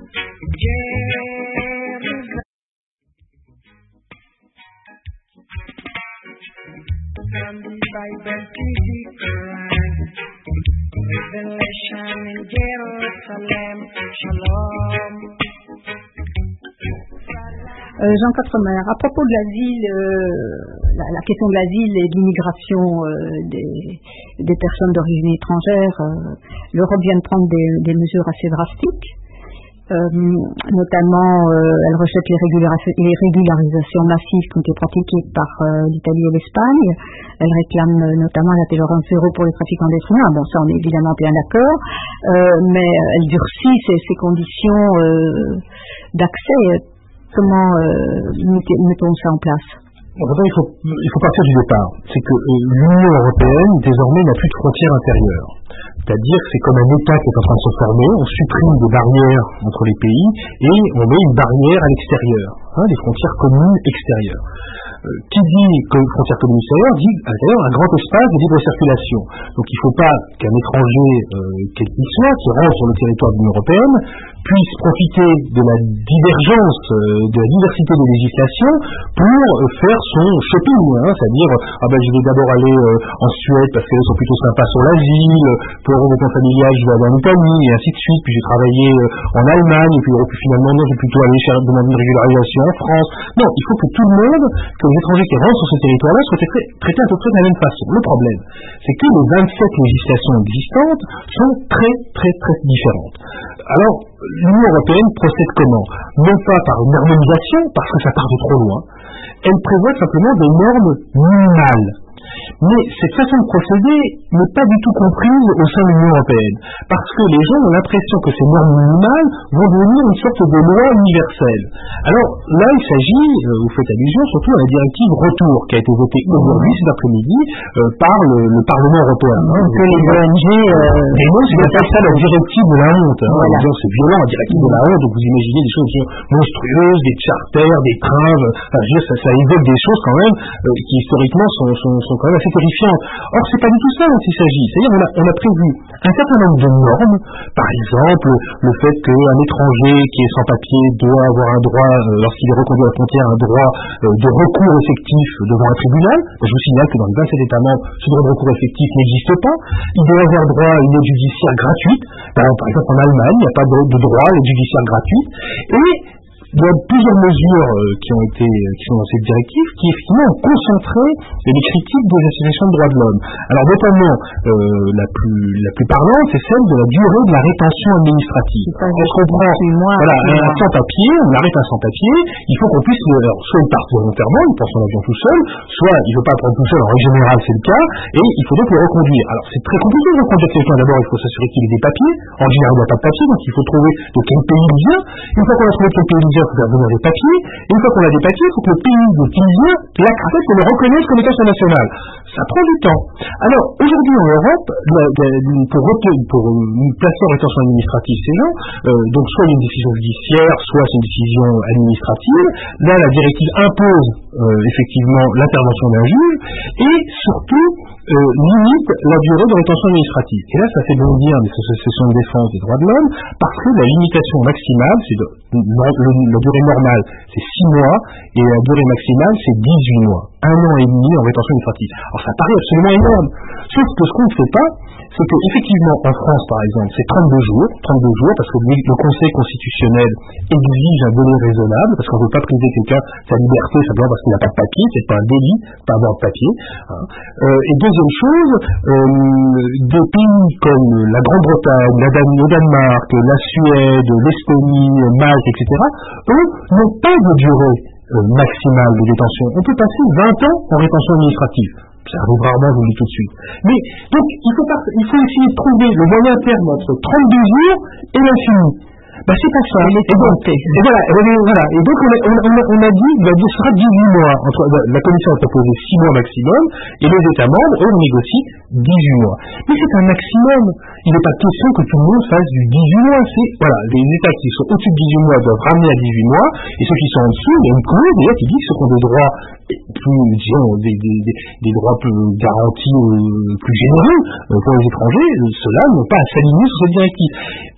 Euh, Jean Quatremer, à propos de l'asile, euh, la, la question de l'asile et de l'immigration euh, des, des personnes d'origine étrangère, euh, l'Europe vient de prendre des, des mesures assez drastiques. Euh, notamment, euh, elle rejette les, régulari- les régularisations massives qui ont été pratiquées par euh, l'Italie et l'Espagne. Elle réclame euh, notamment la tolérance zéro pour les trafiquants d'êtres humains. Bon, ça, on est évidemment bien d'accord. Euh, mais elle durcit ces, ces conditions euh, d'accès. Comment euh, mettons ça en place? En fait, il faut, il faut partir du départ. C'est que euh, l'Union européenne, désormais, n'a plus de frontières intérieures. C'est-à-dire que c'est comme un État qui est en train de se former, on supprime des barrières entre les pays et on met une barrière à l'extérieur, hein, des frontières communes extérieures. Euh, qui dit que frontières communes extérieures dit à l'intérieur un grand espace de libre circulation. Donc il ne faut pas qu'un étranger, euh, quel qu'il soit, qui rentre sur le territoire de l'Union européenne, puisse profiter de la divergence, euh, de la diversité des législations pour euh, faire son shopping, hein, c'est-à-dire ah ben je vais d'abord aller euh, en Suède parce qu'elles sont plutôt sympas sur l'asile, pour le regroupement familial je vais aller en Italie et ainsi de suite, puis j'ai travaillé euh, en Allemagne et puis, puis finalement non, je vais plutôt aller chercher demander une régularisation en France. Non, il faut que tout le monde, que les étrangers qui rentrent sur ce territoire-là soient traités, traités à peu près de la même façon. Le problème, c'est que les vingt-sept législations existantes sont très très très différentes. Alors, l'Union européenne procède comment? Non pas par une harmonisation, parce que ça part de trop loin, elle prévoit simplement des normes minimales. Mais cette façon de procéder n'est pas du tout comprise au sein de l'Union européenne, parce que les gens ont l'impression que ces normes minimales vont devenir une une sorte de loi universelle. Alors là, il s'agit, euh, vous faites allusion surtout à la directive retour qui a été votée aujourd'hui, cet après-midi, euh, par le, le Parlement européen. Hein, que les O N G... Euh, et non, c'est pas ça la directive de la honte. Hein. Voilà. Disons, c'est violent, la directive de la honte, donc vous imaginez des choses monstrueuses, des charters, des trains, enfin, je veux dire, ça, ça évoque des choses quand même euh, qui historiquement sont, sont, sont quand même assez terrifiantes. Or, c'est pas du tout ça dont il s'agit. C'est-à-dire, on a, on a prévu un certain nombre de normes, par exemple, le fait qu'un étranger qui est sans papier doit avoir un droit, euh, lorsqu'il est reconduit à la frontière, un droit euh, de recours effectif devant un tribunal. Je vous signale que dans les vingt-sept États membres, ce droit de recours effectif n'existe pas. Il doit avoir droit à une aide judiciaire gratuite. Par exemple, en Allemagne, il n'y a pas de, de droit à l'aide judiciaire gratuite. Et il y a plusieurs mesures euh, qui ont été, euh, qui sont dans cette directive, qui effectivement ont concentré les critiques des associations de droits de l'homme. Alors notamment, euh, la plus, la plus parlante, c'est celle de la durée de la rétention administrative. On se comprend, voilà, un sans-papier, on arrête un sans-papier, il faut qu'on puisse, le, alors, soit il parte volontairement, il prend son avion tout seul, soit il ne veut pas prendre tout seul, en règle générale c'est le cas, et il faut donc le reconduire. Alors c'est très compliqué de reconduire quelqu'un, d'abord il faut s'assurer qu'il ait des papiers, en général il n'y a pas de papiers, donc il faut trouver de quel pays il vient, une fois qu'on a trouvé de quel pays il vient, il faut faire venir des papiers, et une fois qu'on a des papiers, il faut que le pays de qui il vient l'accepte et le reconnaisse comme état national. Ça prend du temps. Alors, aujourd'hui en Europe, pour, pour placer en rétention administrative ces gens, euh, donc soit il y a une décision judiciaire, soit c'est une décision administrative. Là, la directive impose euh, effectivement l'intervention d'un juge, et surtout euh, limite la durée de rétention administrative. Et là, ça fait bondir des associations de défense des droits de l'homme, parce que la limitation maximale, c'est de, la, la durée normale, c'est six mois, et la durée maximale, c'est dix-huit mois. Un an et demi en rétention administrative. Alors ça paraît absolument énorme. Sauf que ce qu'on ne fait pas, c'est qu'effectivement, en France, par exemple, c'est trente-deux jours, trente-deux jours, parce que le Conseil constitutionnel exige un délai raisonnable, parce qu'on ne veut pas priver quelqu'un de sa liberté simplement parce qu'il n'a pas de papier, c'est pas un délit, pas avoir de papier. Hein. Euh, et deuxième chose, euh, des pays comme la Grande-Bretagne, la Dan- le Danemark, la Suède, l'Estonie, Malte, et cetera, eux n'ont pas de durée euh, maximale de détention. On peut passer vingt ans en rétention administrative. Ça arrive rarement, je vous le dis tout de suite. Mais, donc, il faut, pas, il faut essayer de trouver le moyen terme entre trente-deux jours et l'infini. Bah, c'est pas ça. Et donc, et voilà, voilà. Et donc, on a, on a, on a dit, bah, ce sera dix-huit mois. Entre, la Commission a proposé six mois maximum, et les États membres, eux, négocient dix-huit mois. Mais c'est un maximum. Il n'est pas question que tout le monde fasse du dix-huit mois. C'est, voilà, les États qui sont au-dessus de dix-huit mois doivent ramener à dix-huit mois, et ceux qui sont en dessous, il y a une clause, d'ailleurs, qui dit que ceux qui ont des droits plus, disons, des, des, des, des droits plus garantis, euh, plus généreux, euh, pour les étrangers, euh, ceux-là n'ont pas à s'aligner sur cette directive.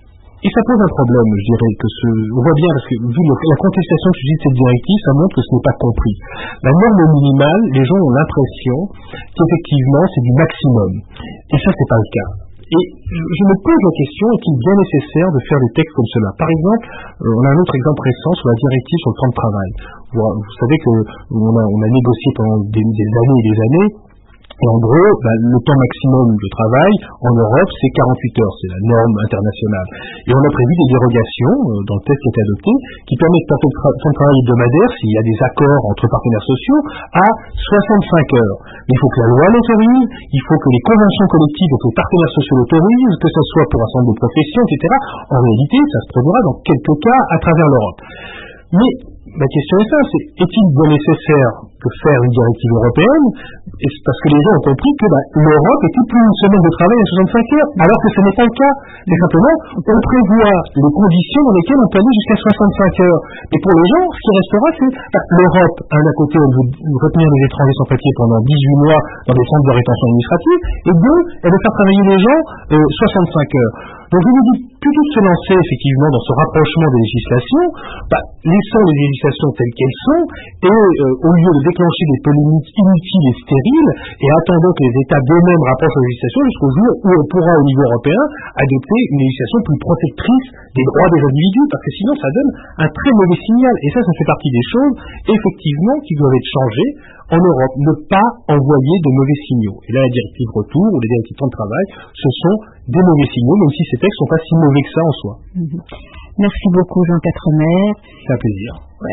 Et ça pose un problème, je dirais, que ce, on voit bien, parce que vu le, la contestation que je dis de cette directive, ça montre que ce n'est pas compris. La norme minimale, les gens ont l'impression qu'effectivement c'est du maximum. Et ça, c'est pas le cas. Et je, je me pose la question, est-il bien nécessaire de faire des textes comme cela? Par exemple, euh, on a un autre exemple récent sur la directive sur le temps de travail. Vous, vous savez que on a, on a négocié pendant des, des années et des années. Et en gros, bah, le temps maximum de travail en Europe, c'est quarante-huit heures, c'est la norme internationale. Et on a prévu des dérogations euh, dans le texte qui est adopté, qui permettent de passer le tra- temps de travail hebdomadaire, s'il y a des accords entre partenaires sociaux, à soixante-cinq heures. Mais il faut que la loi l'autorise, il faut que les conventions collectives avec les partenaires sociaux l'autorisent, que ce soit pour un certain nombre de professions, et cetera. En réalité, ça se produira dans quelques cas à travers l'Europe. Mais la question est simple, c'est est-il bien nécessaire de faire une directive européenne? Et c'est parce que les gens ont compris que bah, l'Europe était plus une semaine de travail à soixante-cinq heures, alors que ce n'est pas le cas. C'est simplement, on prévoit les conditions dans lesquelles on peut aller jusqu'à soixante-cinq heures. Et pour les gens, ce qui restera, c'est bah, l'Europe, hein, d'un côté, elle veut retenir les étrangers sans papier pendant dix-huit mois dans des centres de rétention administrative, et deux, elle veut faire travailler les gens euh, soixante-cinq heures. Donc je vous dis, plutôt que de se lancer effectivement dans ce rapprochement des législations, bah, laissons les législations telles qu'elles sont, et euh, au lieu de déclencher des polémiques inutiles et stériles, et attendons que les États d'eux-mêmes rapprochent la législation jusqu'au jour où on pourra au niveau européen adopter une législation plus protectrice des droits des individus, parce que sinon ça donne un très mauvais signal. Et ça, ça fait partie des choses, effectivement, qui doivent être changées en Europe. Ne pas envoyer de mauvais signaux. Et là, la directive retour ou les directives temps de travail, ce sont des mauvais signaux, même si ces textes ne sont pas si mauvais que ça en soi. Mmh. Merci beaucoup, Jean Quatremer. C'est un plaisir. Voilà.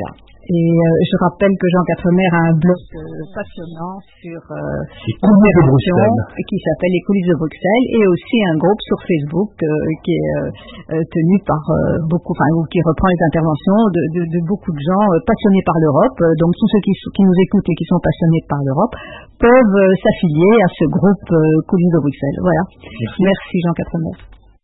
Et euh, je rappelle que Jean Quatremer a un blog euh, passionnant sur euh, les coulisses de Bruxelles, qui s'appelle Les coulisses de Bruxelles, et aussi un groupe sur Facebook euh, qui est euh, tenu par euh, beaucoup, enfin qui reprend les interventions de, de, de beaucoup de gens euh, passionnés par l'Europe. Donc tous ceux qui, qui nous écoutent et qui sont passionnés par l'Europe peuvent euh, s'affilier à ce groupe euh, Coulisses de Bruxelles. Voilà. Merci, Merci Jean Quatremer.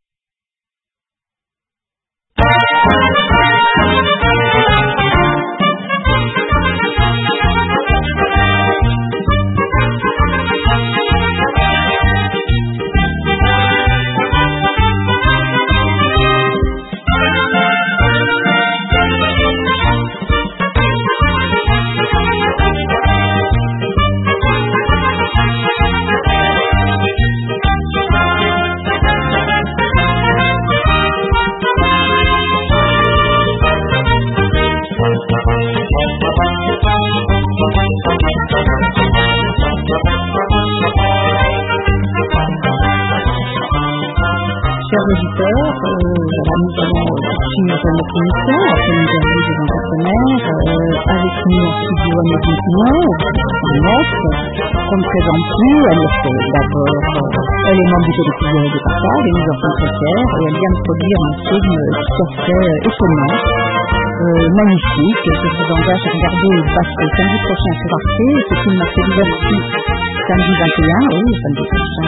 Chers auditeurs, euh, voilà, nous allons poursuivre notre émission après l'interview de Jean Quatremer, euh, avec nous en studio Agnès Bensimon, Agnès, qu'on ne présente plus. Agnès est d'abord, euh, elle est membre du collectif des partages, et nous en sommes très fiers, et elle vient de produire un film tout à fait euh, étonnant, euh, magnifique, que je vous engage à regarder et passer samedi prochain sur Arte. Ce film a fait diverti samedi vingt et un, oui, samedi prochain.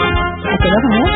À quelle heure, Agnès?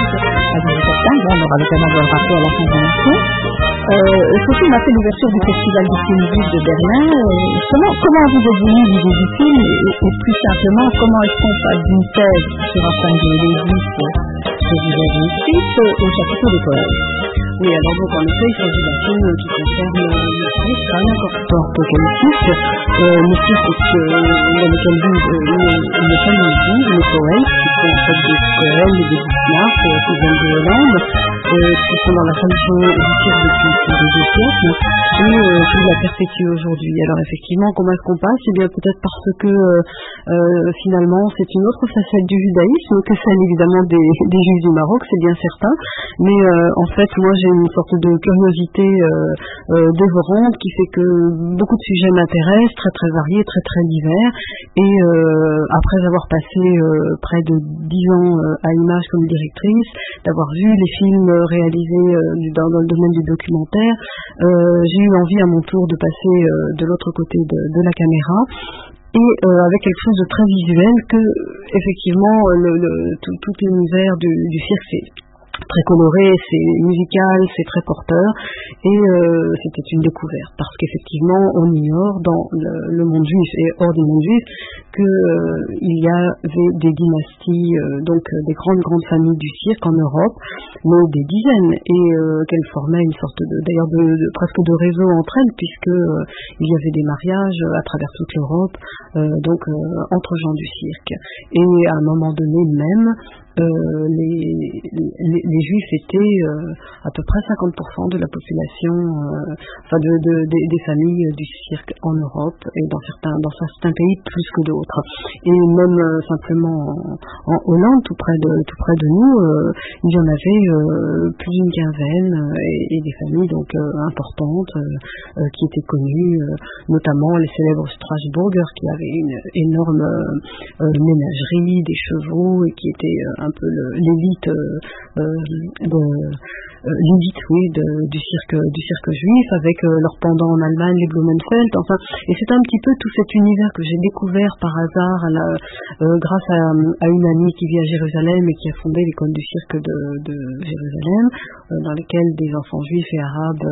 À dix-huit heures quinze, bon, on aura l'occasion de le rappeler à la fin de l'émission. Euh, ce film a fait l'ouverture du Festival du film juif de Berlin. Euh, comment, comment vous êtes venu l'idée du film et, et plus simplement, comment est-ce qu'on passe d'une thèse sur un fan de Lévis que vous avez écrite au chapitre des poètes? Oui, alors donc en effet, il s'agit d'un film qui concerne le Christ, quand même encore apocalyptique. Euh, le Christ, c'est dans lequel vivent une famille juive, les poètes, qui sont en fait des poèmes et des bismarck, qui viennent de Hollande, euh, qui sont dans la tradition du cirque depuis plus de deux siècles, et euh, qui la perpétuent aujourd'hui. Alors effectivement, comment est-ce qu'on passe? Eh bien peut-être parce que euh, finalement c'est une autre facette du judaïsme que celle évidemment des, des juifs du Maroc, c'est bien certain, mais euh, en fait moi j'ai une sorte de curiosité euh, euh, dévorante qui fait que beaucoup de sujets m'intéressent, très très variés, très très divers, et euh, après avoir passé euh, près de dix ans euh, à Images comme directrice, d'avoir vu les films réalisés euh, dans, dans le domaine du documentaire, euh, j'ai eu envie à mon tour de passer euh, de l'autre côté de, de la caméra, et euh, avec quelque chose de très visuel que effectivement le, le, tout, tout l'univers du, du cirque, c'est très coloré, c'est musical, c'est très porteur, et euh, c'était une découverte parce qu'effectivement on ignore dans le, le monde juif et hors du monde juif que euh, il y avait des dynasties, euh, donc euh, des grandes grandes familles du cirque en Europe, mais des dizaines, et euh, qu'elles formaient une sorte de, d'ailleurs de, de presque de réseau entre elles, puisque euh, il y avait des mariages à travers toute l'Europe, euh, donc euh, entre gens du cirque, et à un moment donné même Euh, les, les, les juifs étaient euh, à peu près cinquante pour cent de la population, euh, enfin de, de, de, des familles du cirque en Europe, et dans certains, dans certains pays plus que d'autres. Et même euh, simplement en, en Hollande, tout près de, tout près de nous, euh, il y en avait euh, plus d'une quinzaine, euh, et, et des familles donc euh, importantes euh, euh, qui étaient connues, euh, notamment les célèbres Strasburger qui avaient une énorme euh, euh, ménagerie, des chevaux, et qui étaient euh, un peu le, l'élite euh, euh, de euh, l'élite oui de, du cirque du cirque juif, avec euh, leur pendant en Allemagne, les Blumenfeld, enfin, et c'est un petit peu tout cet univers que j'ai découvert par hasard à la, euh, grâce à, à une amie qui vit à Jérusalem et qui a fondé l'école du cirque de, de Jérusalem, euh, dans lesquelles des enfants juifs et arabes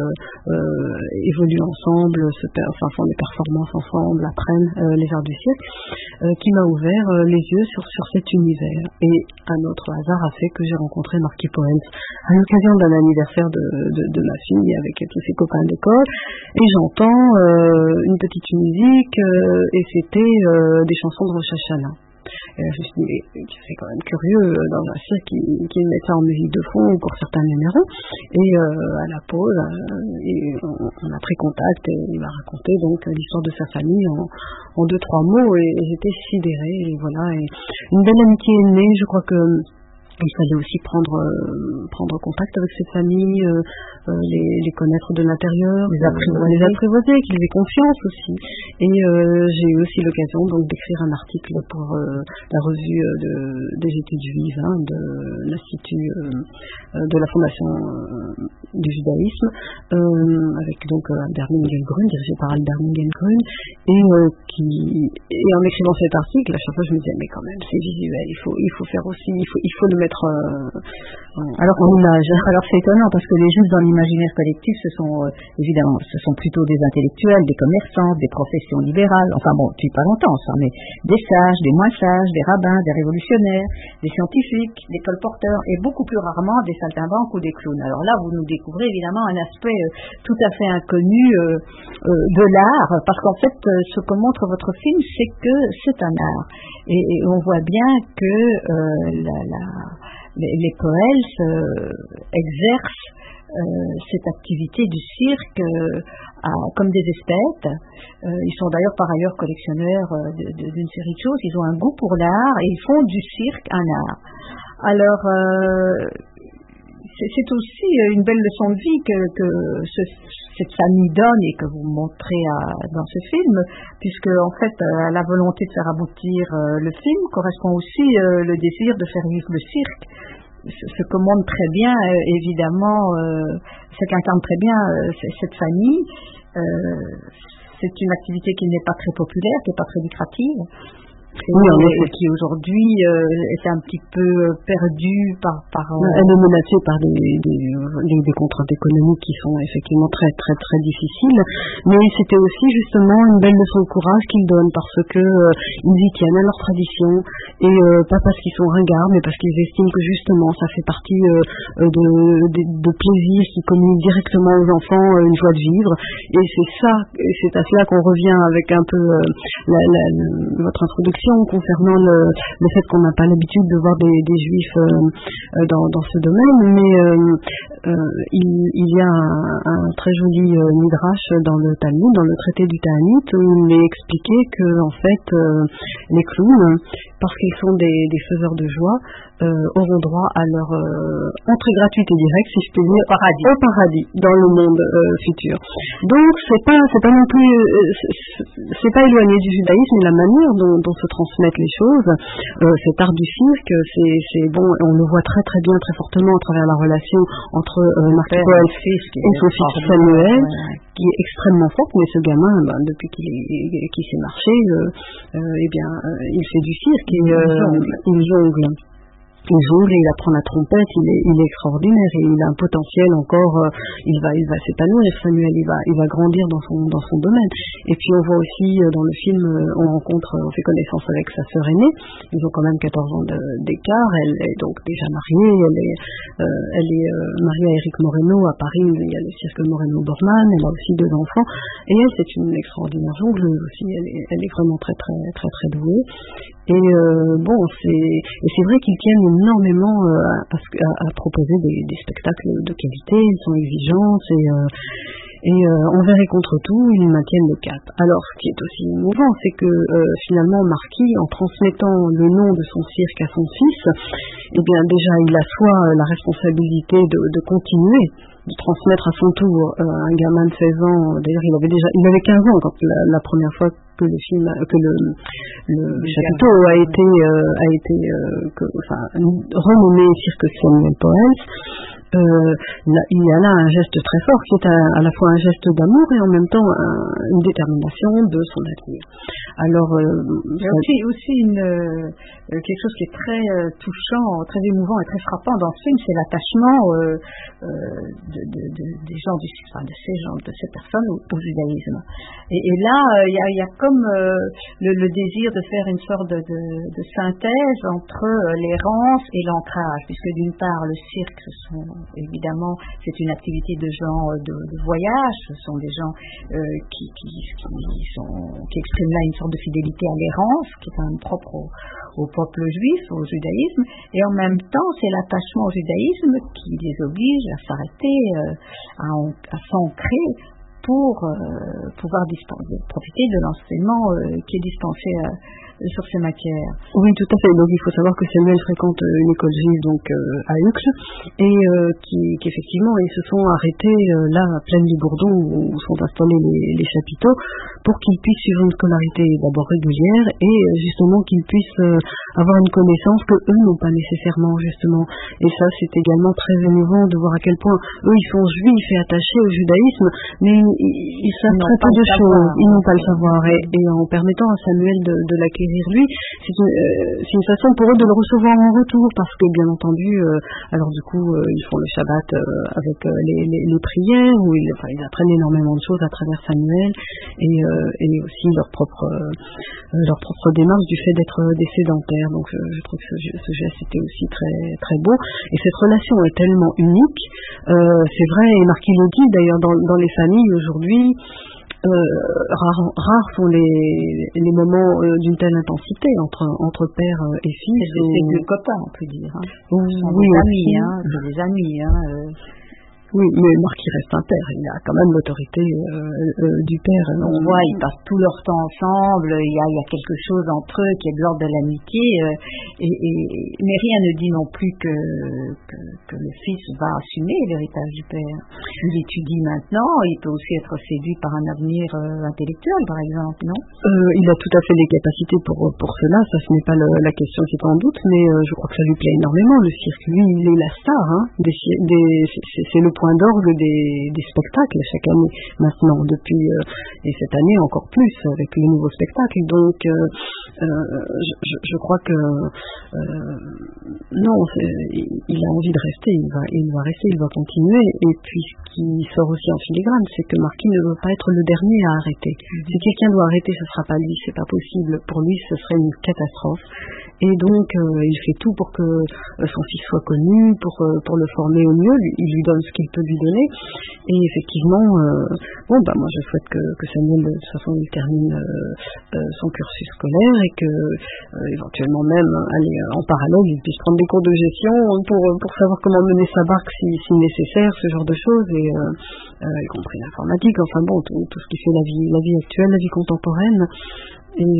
euh, évoluent ensemble, se per, enfin, font des performances ensemble, apprennent euh, les arts du cirque, euh, qui m'a ouvert euh, les yeux sur, sur cet univers. Et un autre hasard a fait que j'ai rencontré Marky Poens à l'occasion d'un anniversaire de, de, de ma fille avec tous ses copains d'école, et j'entends euh, une petite musique euh, et c'était euh, des chansons de Rosh Hashanah. Et là, je me suis dit, c'est quand même curieux dans un cirque qui, qui met ça en musique de fond pour certains numéros. Et euh, à la pause, euh, et on, on a pris contact et il m'a raconté donc l'histoire de sa famille en, en deux trois mots, et, et j'étais sidérée. Et voilà, et une belle amitié est née. Je crois que Il fallait aussi prendre euh, prendre contact avec ces familles, euh, euh, les, les connaître de l'intérieur, les apprivoiser, les apprivoiser, qu'ils aient confiance aussi. Et euh, j'ai eu aussi l'occasion donc d'écrire un article pour euh, la revue euh, de, des études juives hein, de l'Institut euh, de la Fondation euh, du judaïsme, euh, avec donc euh, Albert Mingelgrün, dirigé par Albert Mingelgrün, et euh, qui et en écrivant cet article, à chaque fois je me disais mais quand même c'est visuel, il faut il faut faire aussi, il faut il faut le mettre Euh, alors, en image. Alors c'est étonnant parce que les juifs dans l'imaginaire collectif, ce sont euh, évidemment, ce sont plutôt des intellectuels, des commerçants, des professions libérales. Enfin bon, depuis pas longtemps ça, mais des sages, des moins sages, des rabbins, des révolutionnaires, des scientifiques, des colporteurs, et beaucoup plus rarement des saltimbanques ou des clowns. Alors là, vous nous découvrez évidemment un aspect euh, tout à fait inconnu euh, euh, de l'art, parce qu'en fait, euh, ce que montre votre film, c'est que c'est un art, et, et on voit bien que euh, la, la Les, les Poels euh, exercent euh, cette activité du cirque euh, à, comme des esthètes. Euh, ils sont d'ailleurs par ailleurs collectionneurs euh, d'une série de choses. Ils ont un goût pour l'art et ils font du cirque un art. Alors, euh, c'est aussi une belle leçon de vie que, que ce, cette famille donne et que vous montrez à, dans ce film, puisque en fait à la volonté de faire aboutir euh, le film correspond aussi euh, le désir de faire vivre le cirque, ce, ce que montre très bien euh, évidemment, euh, ce qu'incarne très bien euh, cette famille. Euh, c'est une activité qui n'est pas très populaire, qui n'est pas très lucrative. Oui, en effet. Qui aujourd'hui euh, est un petit peu perdue par... par euh... Elle est menacée par des, des, des, des contraintes économiques qui sont effectivement très très très difficiles, mais c'était aussi justement une belle leçon de courage qu'ils donnent parce que euh, ils y tiennent à leur tradition et euh, pas parce qu'ils sont ringards, mais parce qu'ils estiment que justement ça fait partie euh, de, de, de plaisirs qui communiquent directement aux enfants euh, une joie de vivre, et c'est ça, c'est à cela qu'on revient avec un peu euh, la, la, votre introduction concernant le, le fait qu'on n'a pas l'habitude de voir des, des juifs euh, dans, dans ce domaine, mais euh, euh, il, il y a un, un très joli euh, midrash dans le Talmud, dans le traité du Ta'anit, où il est expliqué que en fait euh, les clowns, parce qu'ils sont des, des faiseurs de joie, euh, auront droit à leur euh, entrée gratuite et directe, si je puis dire, au paradis, au paradis dans le monde euh, futur. Donc c'est pas c'est pas non plus euh, c'est pas éloigné du judaïsme, mais la manière dont, dont se transmettent les choses, euh, cet art du cirque, c'est c'est bon, on le voit très très bien, très fortement à travers la relation entre euh, Marc Poels et son fils Samuel, qui est extrêmement forte, mais ce gamin, ben, depuis qu'il qu'il sait marcher, euh, euh, eh bien, euh, il fait du cirque et euh, il jongle. Il jongle et il apprend la trompette, il est, il est extraordinaire et il a un potentiel encore, euh, il va, il va s'épanouir, Samuel, il va, il va grandir dans son, dans son domaine. Et puis on voit aussi euh, dans le film, euh, on rencontre, on fait connaissance avec sa sœur aînée, ils ont quand même quatorze ans d'écart, elle est donc déjà mariée, elle est, euh, elle est euh, mariée à Éric Moreno à Paris, il y a le cirque Moreno-Bormann, elle a aussi deux enfants, et elle c'est une extraordinaire jongleuse aussi, elle est, elle est vraiment très très très très douée. Et euh, bon, c'est et c'est vrai qu'ils tiennent énormément euh, à, à, à proposer des, des spectacles de qualité, ils sont exigeants et, euh, et euh, envers et contre tout, ils maintiennent le cap. Alors, ce qui est aussi émouvant, c'est que euh, finalement, Marquis, en transmettant le nom de son cirque à son fils, eh bien déjà, il a soit la responsabilité de, de continuer, de transmettre à son tour euh, un gamin de seize ans, d'ailleurs il avait déjà il avait quinze ans quand la, la première fois que le film que le, le chapiteau a été euh, a été euh, que, enfin renommé Cirque Samuel Poels. Euh, là, il y a là un geste très fort qui est à, à la fois un geste d'amour et en même temps un, une détermination de son avenir. Alors euh, il y a aussi, aussi une, euh, quelque chose qui est très euh, touchant, très émouvant et très frappant dans ce film, c'est l'attachement euh, euh, de, de, de, des gens du enfin, de ces gens, de ces personnes au, au judaïsme. Et, et là, il euh, y, y a comme euh, le, le désir de faire une sorte de, de, de synthèse entre euh, l'errance et l'ancrage, puisque d'une part le cirque, ce sont évidemment, c'est une activité de gens de, de voyage, ce sont des gens euh, qui, qui, qui, sont, qui expriment là une sorte de fidélité à l'errance, qui est quand même propre au, au peuple juif, au judaïsme, et en même temps, c'est l'attachement au judaïsme qui les oblige à s'arrêter, euh, à, à s'ancrer pour euh, pouvoir dispenser, profiter de l'enseignement euh, qui est dispensé euh, sur ces matières. Oui, tout à fait. Donc il faut savoir que Samuel fréquente une école juive donc euh, à Uccle et euh, qui, qu'effectivement ils se sont arrêtés euh, là à Plaine-du-Bourdon où sont installés les, les chapiteaux pour qu'ils puissent suivre une scolarité d'abord régulière et euh, justement qu'ils puissent euh, avoir une connaissance que eux n'ont pas nécessairement justement. Et ça c'est également très émouvant de voir à quel point eux ils sont juifs et attachés au judaïsme, mais ils, ils savent très peu de choses, ils n'ont pas le savoir et, et en permettant à Samuel de, de l'acquérir lui, c'est une, euh, c'est une façon pour eux de le recevoir en retour parce que bien entendu, euh, alors du coup euh, ils font le Shabbat euh, avec euh, les, les, les prières où ils, enfin, ils apprennent énormément de choses à travers Samuel et, euh, et aussi leur propre euh, leur propre démarche du fait d'être des sédentaires. Donc je, je trouve que ce, ce geste était aussi très très beau et cette relation est tellement unique. Euh, c'est vrai, et Marquis le dit d'ailleurs dans, dans les familles aujourd'hui. Euh, rares, rares sont les, les moments euh, d'une telle intensité entre, entre père et fils. C'est ou... deux copains, on peut dire. Hein. Oui, sont oui, des amis, hein, c'est des amis. Hein, euh. Oui, mais Marquis reste un père, il a quand même l'autorité euh, euh, du père. On euh, voit, ils passent tout leur temps ensemble, il y a, il y a quelque chose entre eux qui est de l'ordre de l'amitié, euh, et, et, mais rien ne dit non plus que, que, que le fils va assumer l'héritage du père. Il étudie maintenant, il peut aussi être séduit par un avenir euh, intellectuel, par exemple, non euh, Il a tout à fait les capacités pour, pour cela, ça ce n'est pas le, la question qui est en doute, mais euh, je crois que ça lui plaît énormément, le cirque. Lui, il est la star, hein, des, des, c'est, c'est le point d'orgue des, des spectacles chaque année maintenant depuis euh, et cette année encore plus avec les nouveaux spectacles. Donc euh, euh, je, je crois que euh, non, il a envie de rester, il va, il va rester, il va continuer. Et puis ce qui sort aussi en filigrane, c'est que Marquis ne veut pas être le dernier à arrêter. Mm-hmm. Si quelqu'un doit arrêter, ce sera pas lui, c'est pas possible. Pour lui, ce serait une catastrophe. Et donc euh, il fait tout pour que euh, son fils soit connu, pour euh, pour le former au mieux. Lui, il lui donne ce qu'il peut lui donner. Et effectivement, euh, bon bah moi je souhaite que, que Samuel de toute façon il termine euh, euh, son cursus scolaire et que euh, éventuellement même aller en parallèle il puisse prendre des cours de gestion pour pour savoir comment mener sa barque si, si nécessaire, ce genre de choses, et euh, euh, y compris l'informatique. Enfin bon, tout, tout ce qui fait la vie la vie actuelle, la vie contemporaine. Et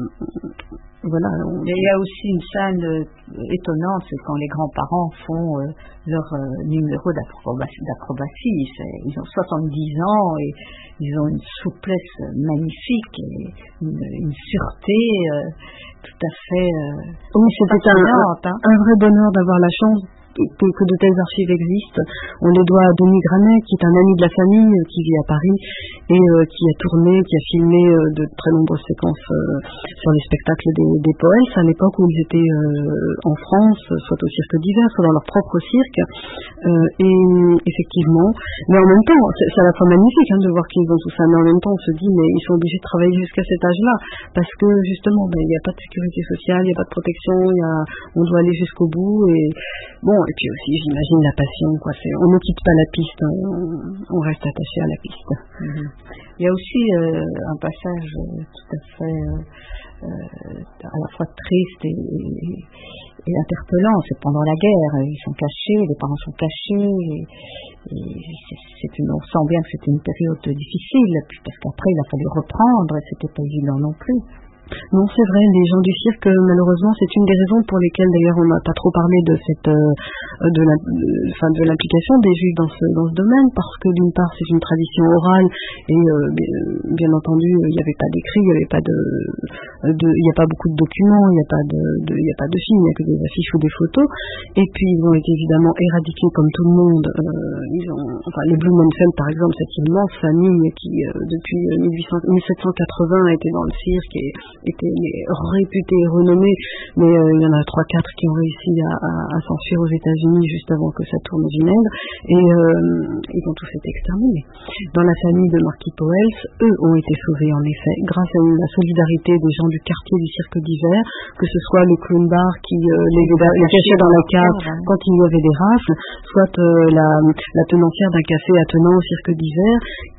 euh, voilà. On... Il y a aussi une scène euh, étonnante, c'est quand les grands-parents font euh, leur euh, numéro d'acrobatie. d'acrobatie. Ils ont soixante-dix ans et ils ont une souplesse magnifique et une, une sûreté euh, tout à fait euh, oui, c'était un, un, un vrai bonheur d'avoir la chance que, que de telles archives existent. On les doit à Denis Granet, qui est un ami de la famille, euh, qui vit à Paris, et euh, qui a tourné, qui a filmé euh, de très nombreuses séquences euh, sur les spectacles des, des Poels, à l'époque où ils étaient euh, en France, soit au cirque d'hiver, soit dans leur propre cirque. Euh, et effectivement, mais en même temps, c'est, c'est à la fois magnifique hein, de voir qu'ils ont tout ça, mais en même temps on se dit, mais ils sont obligés de travailler jusqu'à cet âge-là, parce que justement, ben, il n'y a pas de sécurité sociale, il n'y a pas de protection, y a, on doit aller jusqu'au bout, et bon, et puis aussi, j'imagine la passion, quoi. C'est, on ne quitte pas la piste, on, on reste attaché à la piste. Mm-hmm. Il y a aussi euh, un passage euh, tout à fait euh, euh, à la fois triste et, et, et interpellant. C'est pendant la guerre, ils sont cachés, les parents sont cachés, et, et c'est, c'est une, on sent bien que c'était une période difficile, parce qu'après il a fallu reprendre, et c'était pas évident non plus. Non, c'est vrai, les gens du cirque, malheureusement, c'est une des raisons pour lesquelles, d'ailleurs, on n'a pas trop parlé de cette, euh, de, la, de, enfin, de l'implication des juifs dans ce, dans ce domaine, parce que d'une part, c'est une tradition orale, et euh, bien entendu, il n'y avait pas d'écrit, il n'y avait pas de, de, il n'y a pas beaucoup de documents, il n'y a pas de, de, il n'y a pas de films, il n'y a que des affiches ou des photos, et puis ils ont été évidemment éradiqués comme tout le monde. Euh, ils ont, enfin, les Blumenfeld, par exemple, cette immense famille qui, euh, depuis mille sept cent quatre-vingts, était dans le cirque et étaient réputés et renommés, mais euh, il y en a trois quatre qui ont réussi à, à, à s'enfuir aux États-Unis juste avant que ça tourne au vinaigre, et euh, ils ont tous été exterminés. Dans la famille de Marquis Poels, eux ont été sauvés en effet, grâce à la solidarité des gens du quartier du cirque d'hiver, que ce soit le clown bar qui euh, les, les cachait dans la cave quand il y avait des rafles, soit euh, la, la tenancière d'un café attenant au cirque d'hiver qui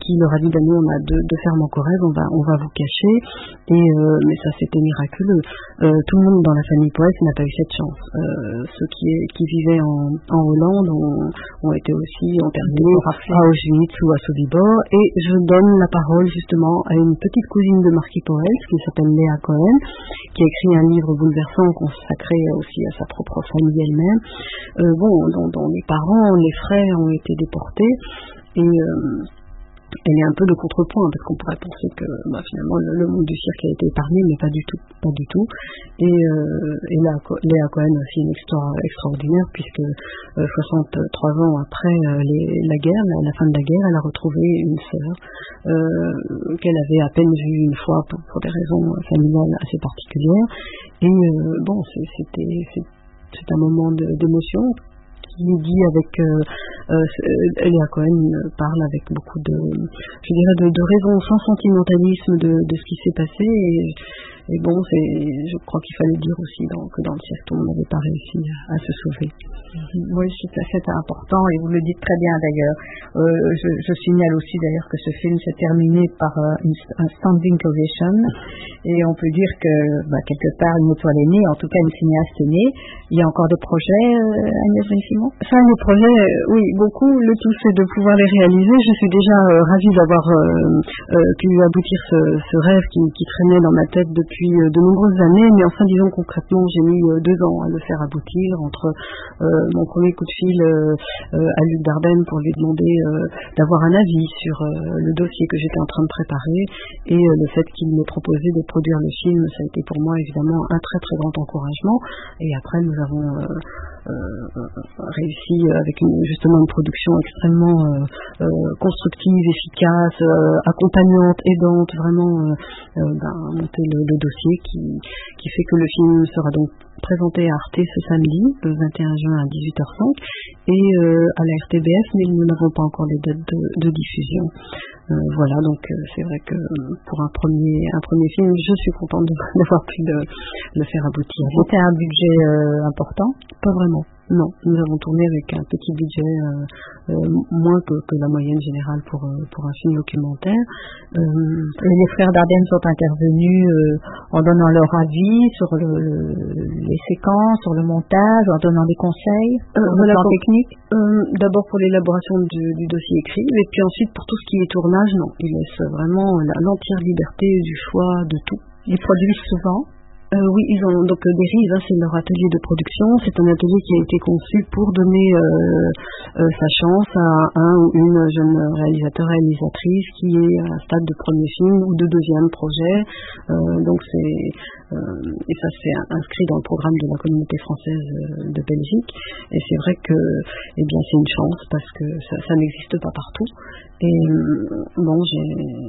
qui leur a dit bah, nous on a deux, deux fermes en Corrèze, on va, on va vous cacher. Et euh, mais ça c'était miraculeux. Euh, tout le monde dans la famille Poels n'a pas eu cette chance. Euh, ceux qui, qui vivaient en, en Hollande ont, ont été aussi ont terminé à Auschwitz ou à Sobibor. Et je donne la parole justement à une petite cousine de Marquis Poels qui s'appelle Léa Cohen, qui a écrit un livre bouleversant consacré aussi à sa propre famille elle-même. Euh, bon, dont, dont les parents, les frères ont été déportés. Et euh, elle est un peu le contrepoint, parce qu'on pourrait penser que bah, finalement le, le monde du cirque a été épargné, mais pas du tout, pas du tout. Et, euh, et là, Léa Cohen a aussi une histoire extraordinaire, puisque euh, soixante-trois ans après euh, les, la guerre, la, la fin de la guerre, elle a retrouvé une sœur euh, qu'elle avait à peine vue une fois pour, pour des raisons familiales assez particulières. Et euh, bon, c'est, c'était c'est, c'est un moment de, d'émotion. Il dit avec euh, euh, Léa Cohen parle avec beaucoup de, je dirais, de, de raison, sans sentimentalisme de, de ce qui s'est passé. Et, et bon, c'est, je crois qu'il fallait dire aussi dans, que dans le cirque, on n'avait pas réussi à, à se sauver. Mm-hmm. Oui, c'est, c'est important et vous le dites très bien d'ailleurs. Euh, je, je signale aussi d'ailleurs que ce film s'est terminé par euh, une, un standing ovation et on peut dire que bah, quelque part une étoile est née, en tout cas une cinéaste est née. Il y a encore des projets, euh, Agnès Bensimon? Ça, les projets, euh, oui, beaucoup. Le tout, c'est de pouvoir les réaliser. Je suis déjà euh, ravie d'avoir euh, euh, pu aboutir ce, ce rêve qui, qui traînait dans ma tête depuis euh, de nombreuses années. Mais enfin, disons concrètement, j'ai mis euh, deux ans à le faire aboutir entre euh, mon premier coup de fil euh, euh, à Luc Dardenne pour lui demander euh, d'avoir un avis sur euh, le dossier que j'étais en train de préparer et euh, le fait qu'il m'ait proposé de produire le film, ça a été pour moi évidemment un très très grand encouragement. Et après, nous avons euh, euh, réussi avec une, justement une production extrêmement euh, euh, constructive, efficace, euh, accompagnante, aidante, vraiment euh, euh, ben, monter le, le dossier qui, qui fait que le film sera donc présenté à Arte ce samedi, le vingt et un juin à dix-huit heures cinq, et euh, à la R T B F, mais nous n'avons pas encore les dates de, de diffusion. Euh, voilà, donc euh, c'est vrai que pour un premier, un premier film, je suis contente de, d'avoir pu le, le faire aboutir. C'était un budget euh, important? Pas vraiment. Non, nous avons tourné avec un petit budget euh, euh, moins que, que la moyenne générale pour, euh, pour un film documentaire. Euh, les frères Dardenne sont intervenus euh, en donnant leur avis sur le, le, les séquences, sur le montage, en donnant des conseils euh, sur voilà le plan pour, technique. Euh, d'abord pour l'élaboration du, du dossier écrit, et puis ensuite pour tout ce qui est tournage, non. Ils laissent vraiment la, l'entière liberté du choix de tout. Ils produisent souvent. Euh, oui, ils ont donc euh, Dérive, hein, c'est leur atelier de production. C'est un atelier qui a été conçu pour donner euh, euh, sa chance à un ou une jeune réalisateur réalisatrice qui est à un stade de premier film ou de deuxième projet. Euh, donc c'est euh, et ça c'est inscrit dans le programme de la communauté française de Belgique. Et c'est vrai que eh bien c'est une chance parce que ça, ça n'existe pas partout. Et bon, j'ai,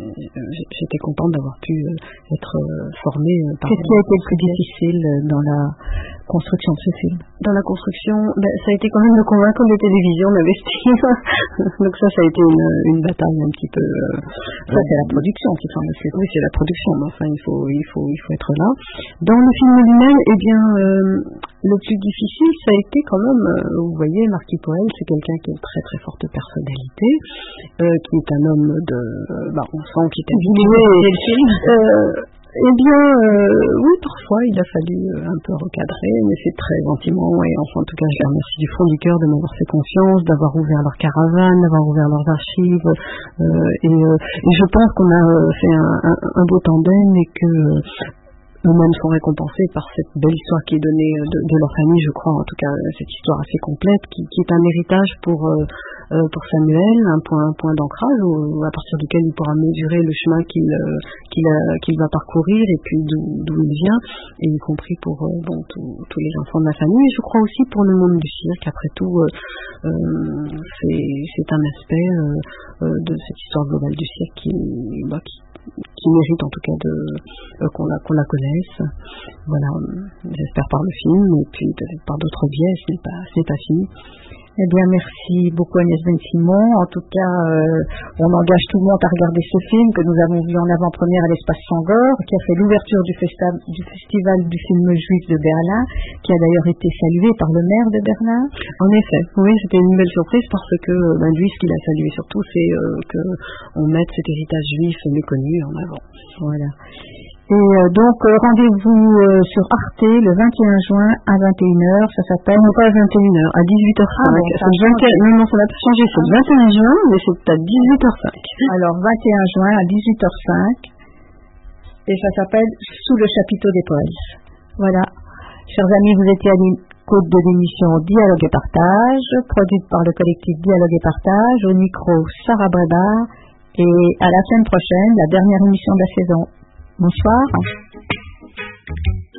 j'étais contente d'avoir pu être formée par. Qu'est-ce qui a été le plus difficile dans la construction de ce film? Dans la construction, ben, ça a été quand même de convaincre les télévisions d'investir. Donc ça, ça a été une, une bataille un petit peu. Euh, ça, c'est la production, c'est ça, monsieur. Oui, c'est la production, mais enfin, il faut, il faut, il faut être là. Dans le film lui-même, eh bien, euh, le plus difficile, ça a été quand même, euh, vous voyez, Marquis Poels, c'est quelqu'un qui a une très très forte personnalité, euh, qui est un homme de, euh, bah, on sent qu'il est habitué. Le film. Euh, Eh bien, euh, oui, parfois, il a fallu euh, un peu recadrer, mais c'est très gentiment, et enfin, en tout cas, je les remercie du fond du cœur de m'avoir fait confiance, d'avoir ouvert leur caravane, d'avoir ouvert leurs archives, euh, et, euh, et je pense qu'on a euh, fait un, un, un beau tandem et que euh, eux-mêmes sont récompensés par cette belle histoire qui est donnée de, de leur famille, je crois, en tout cas, cette histoire assez complète, qui, qui est un héritage pour... Euh, Euh, pour Samuel, un point, un point d'ancrage où, à partir duquel il pourra mesurer le chemin qu'il, euh, qu'il, a, qu'il va parcourir et puis d'où, d'où il vient, et y compris pour euh, bon, tout, tous les enfants de la famille. Et je crois aussi pour le monde du cirque, après tout, euh, euh, c'est, c'est un aspect euh, euh, de cette histoire globale du cirque qui, bah, qui, qui mérite en tout cas de, euh, qu'on, la, qu'on la connaisse. Voilà, j'espère par le film, et puis peut-être par d'autres biais, ce n'est pas, ce n'est pas fini. Eh bien, merci beaucoup Agnès Ben-Simon. En tout cas, euh, on engage tout le monde à regarder ce film que nous avons vu en avant-première à l'Espace Sangor, qui a fait l'ouverture du, festa- du Festival du film juif de Berlin, qui a d'ailleurs été salué par le maire de Berlin. En effet, oui, c'était une belle surprise parce que ben, lui, ce qu'il a salué surtout, c'est euh, qu'on mette cet héritage juif méconnu en avant. Voilà. Et euh, donc, euh, rendez-vous euh, sur Arte le vingt et un juin à vingt et une heures. Ça s'appelle... Non, pas à vingt et une heures, à dix-huit heures cinq. Ah bon, ça vingt... Non, non, ça va pas changer. C'est le vingt et un juin, mais c'est à dix-huit heures cinq. Alors, vingt et un juin à dix-huit heures cinq. Et ça s'appelle Sous le chapiteau des poètes. Voilà. Chers amis, vous étiez à l'écoute de l'émission Dialogue et Partage, produite par le collectif Dialogue et Partage. Au micro, Sarah Brébar. Et à la semaine prochaine, la dernière émission de la saison. Bonsoir.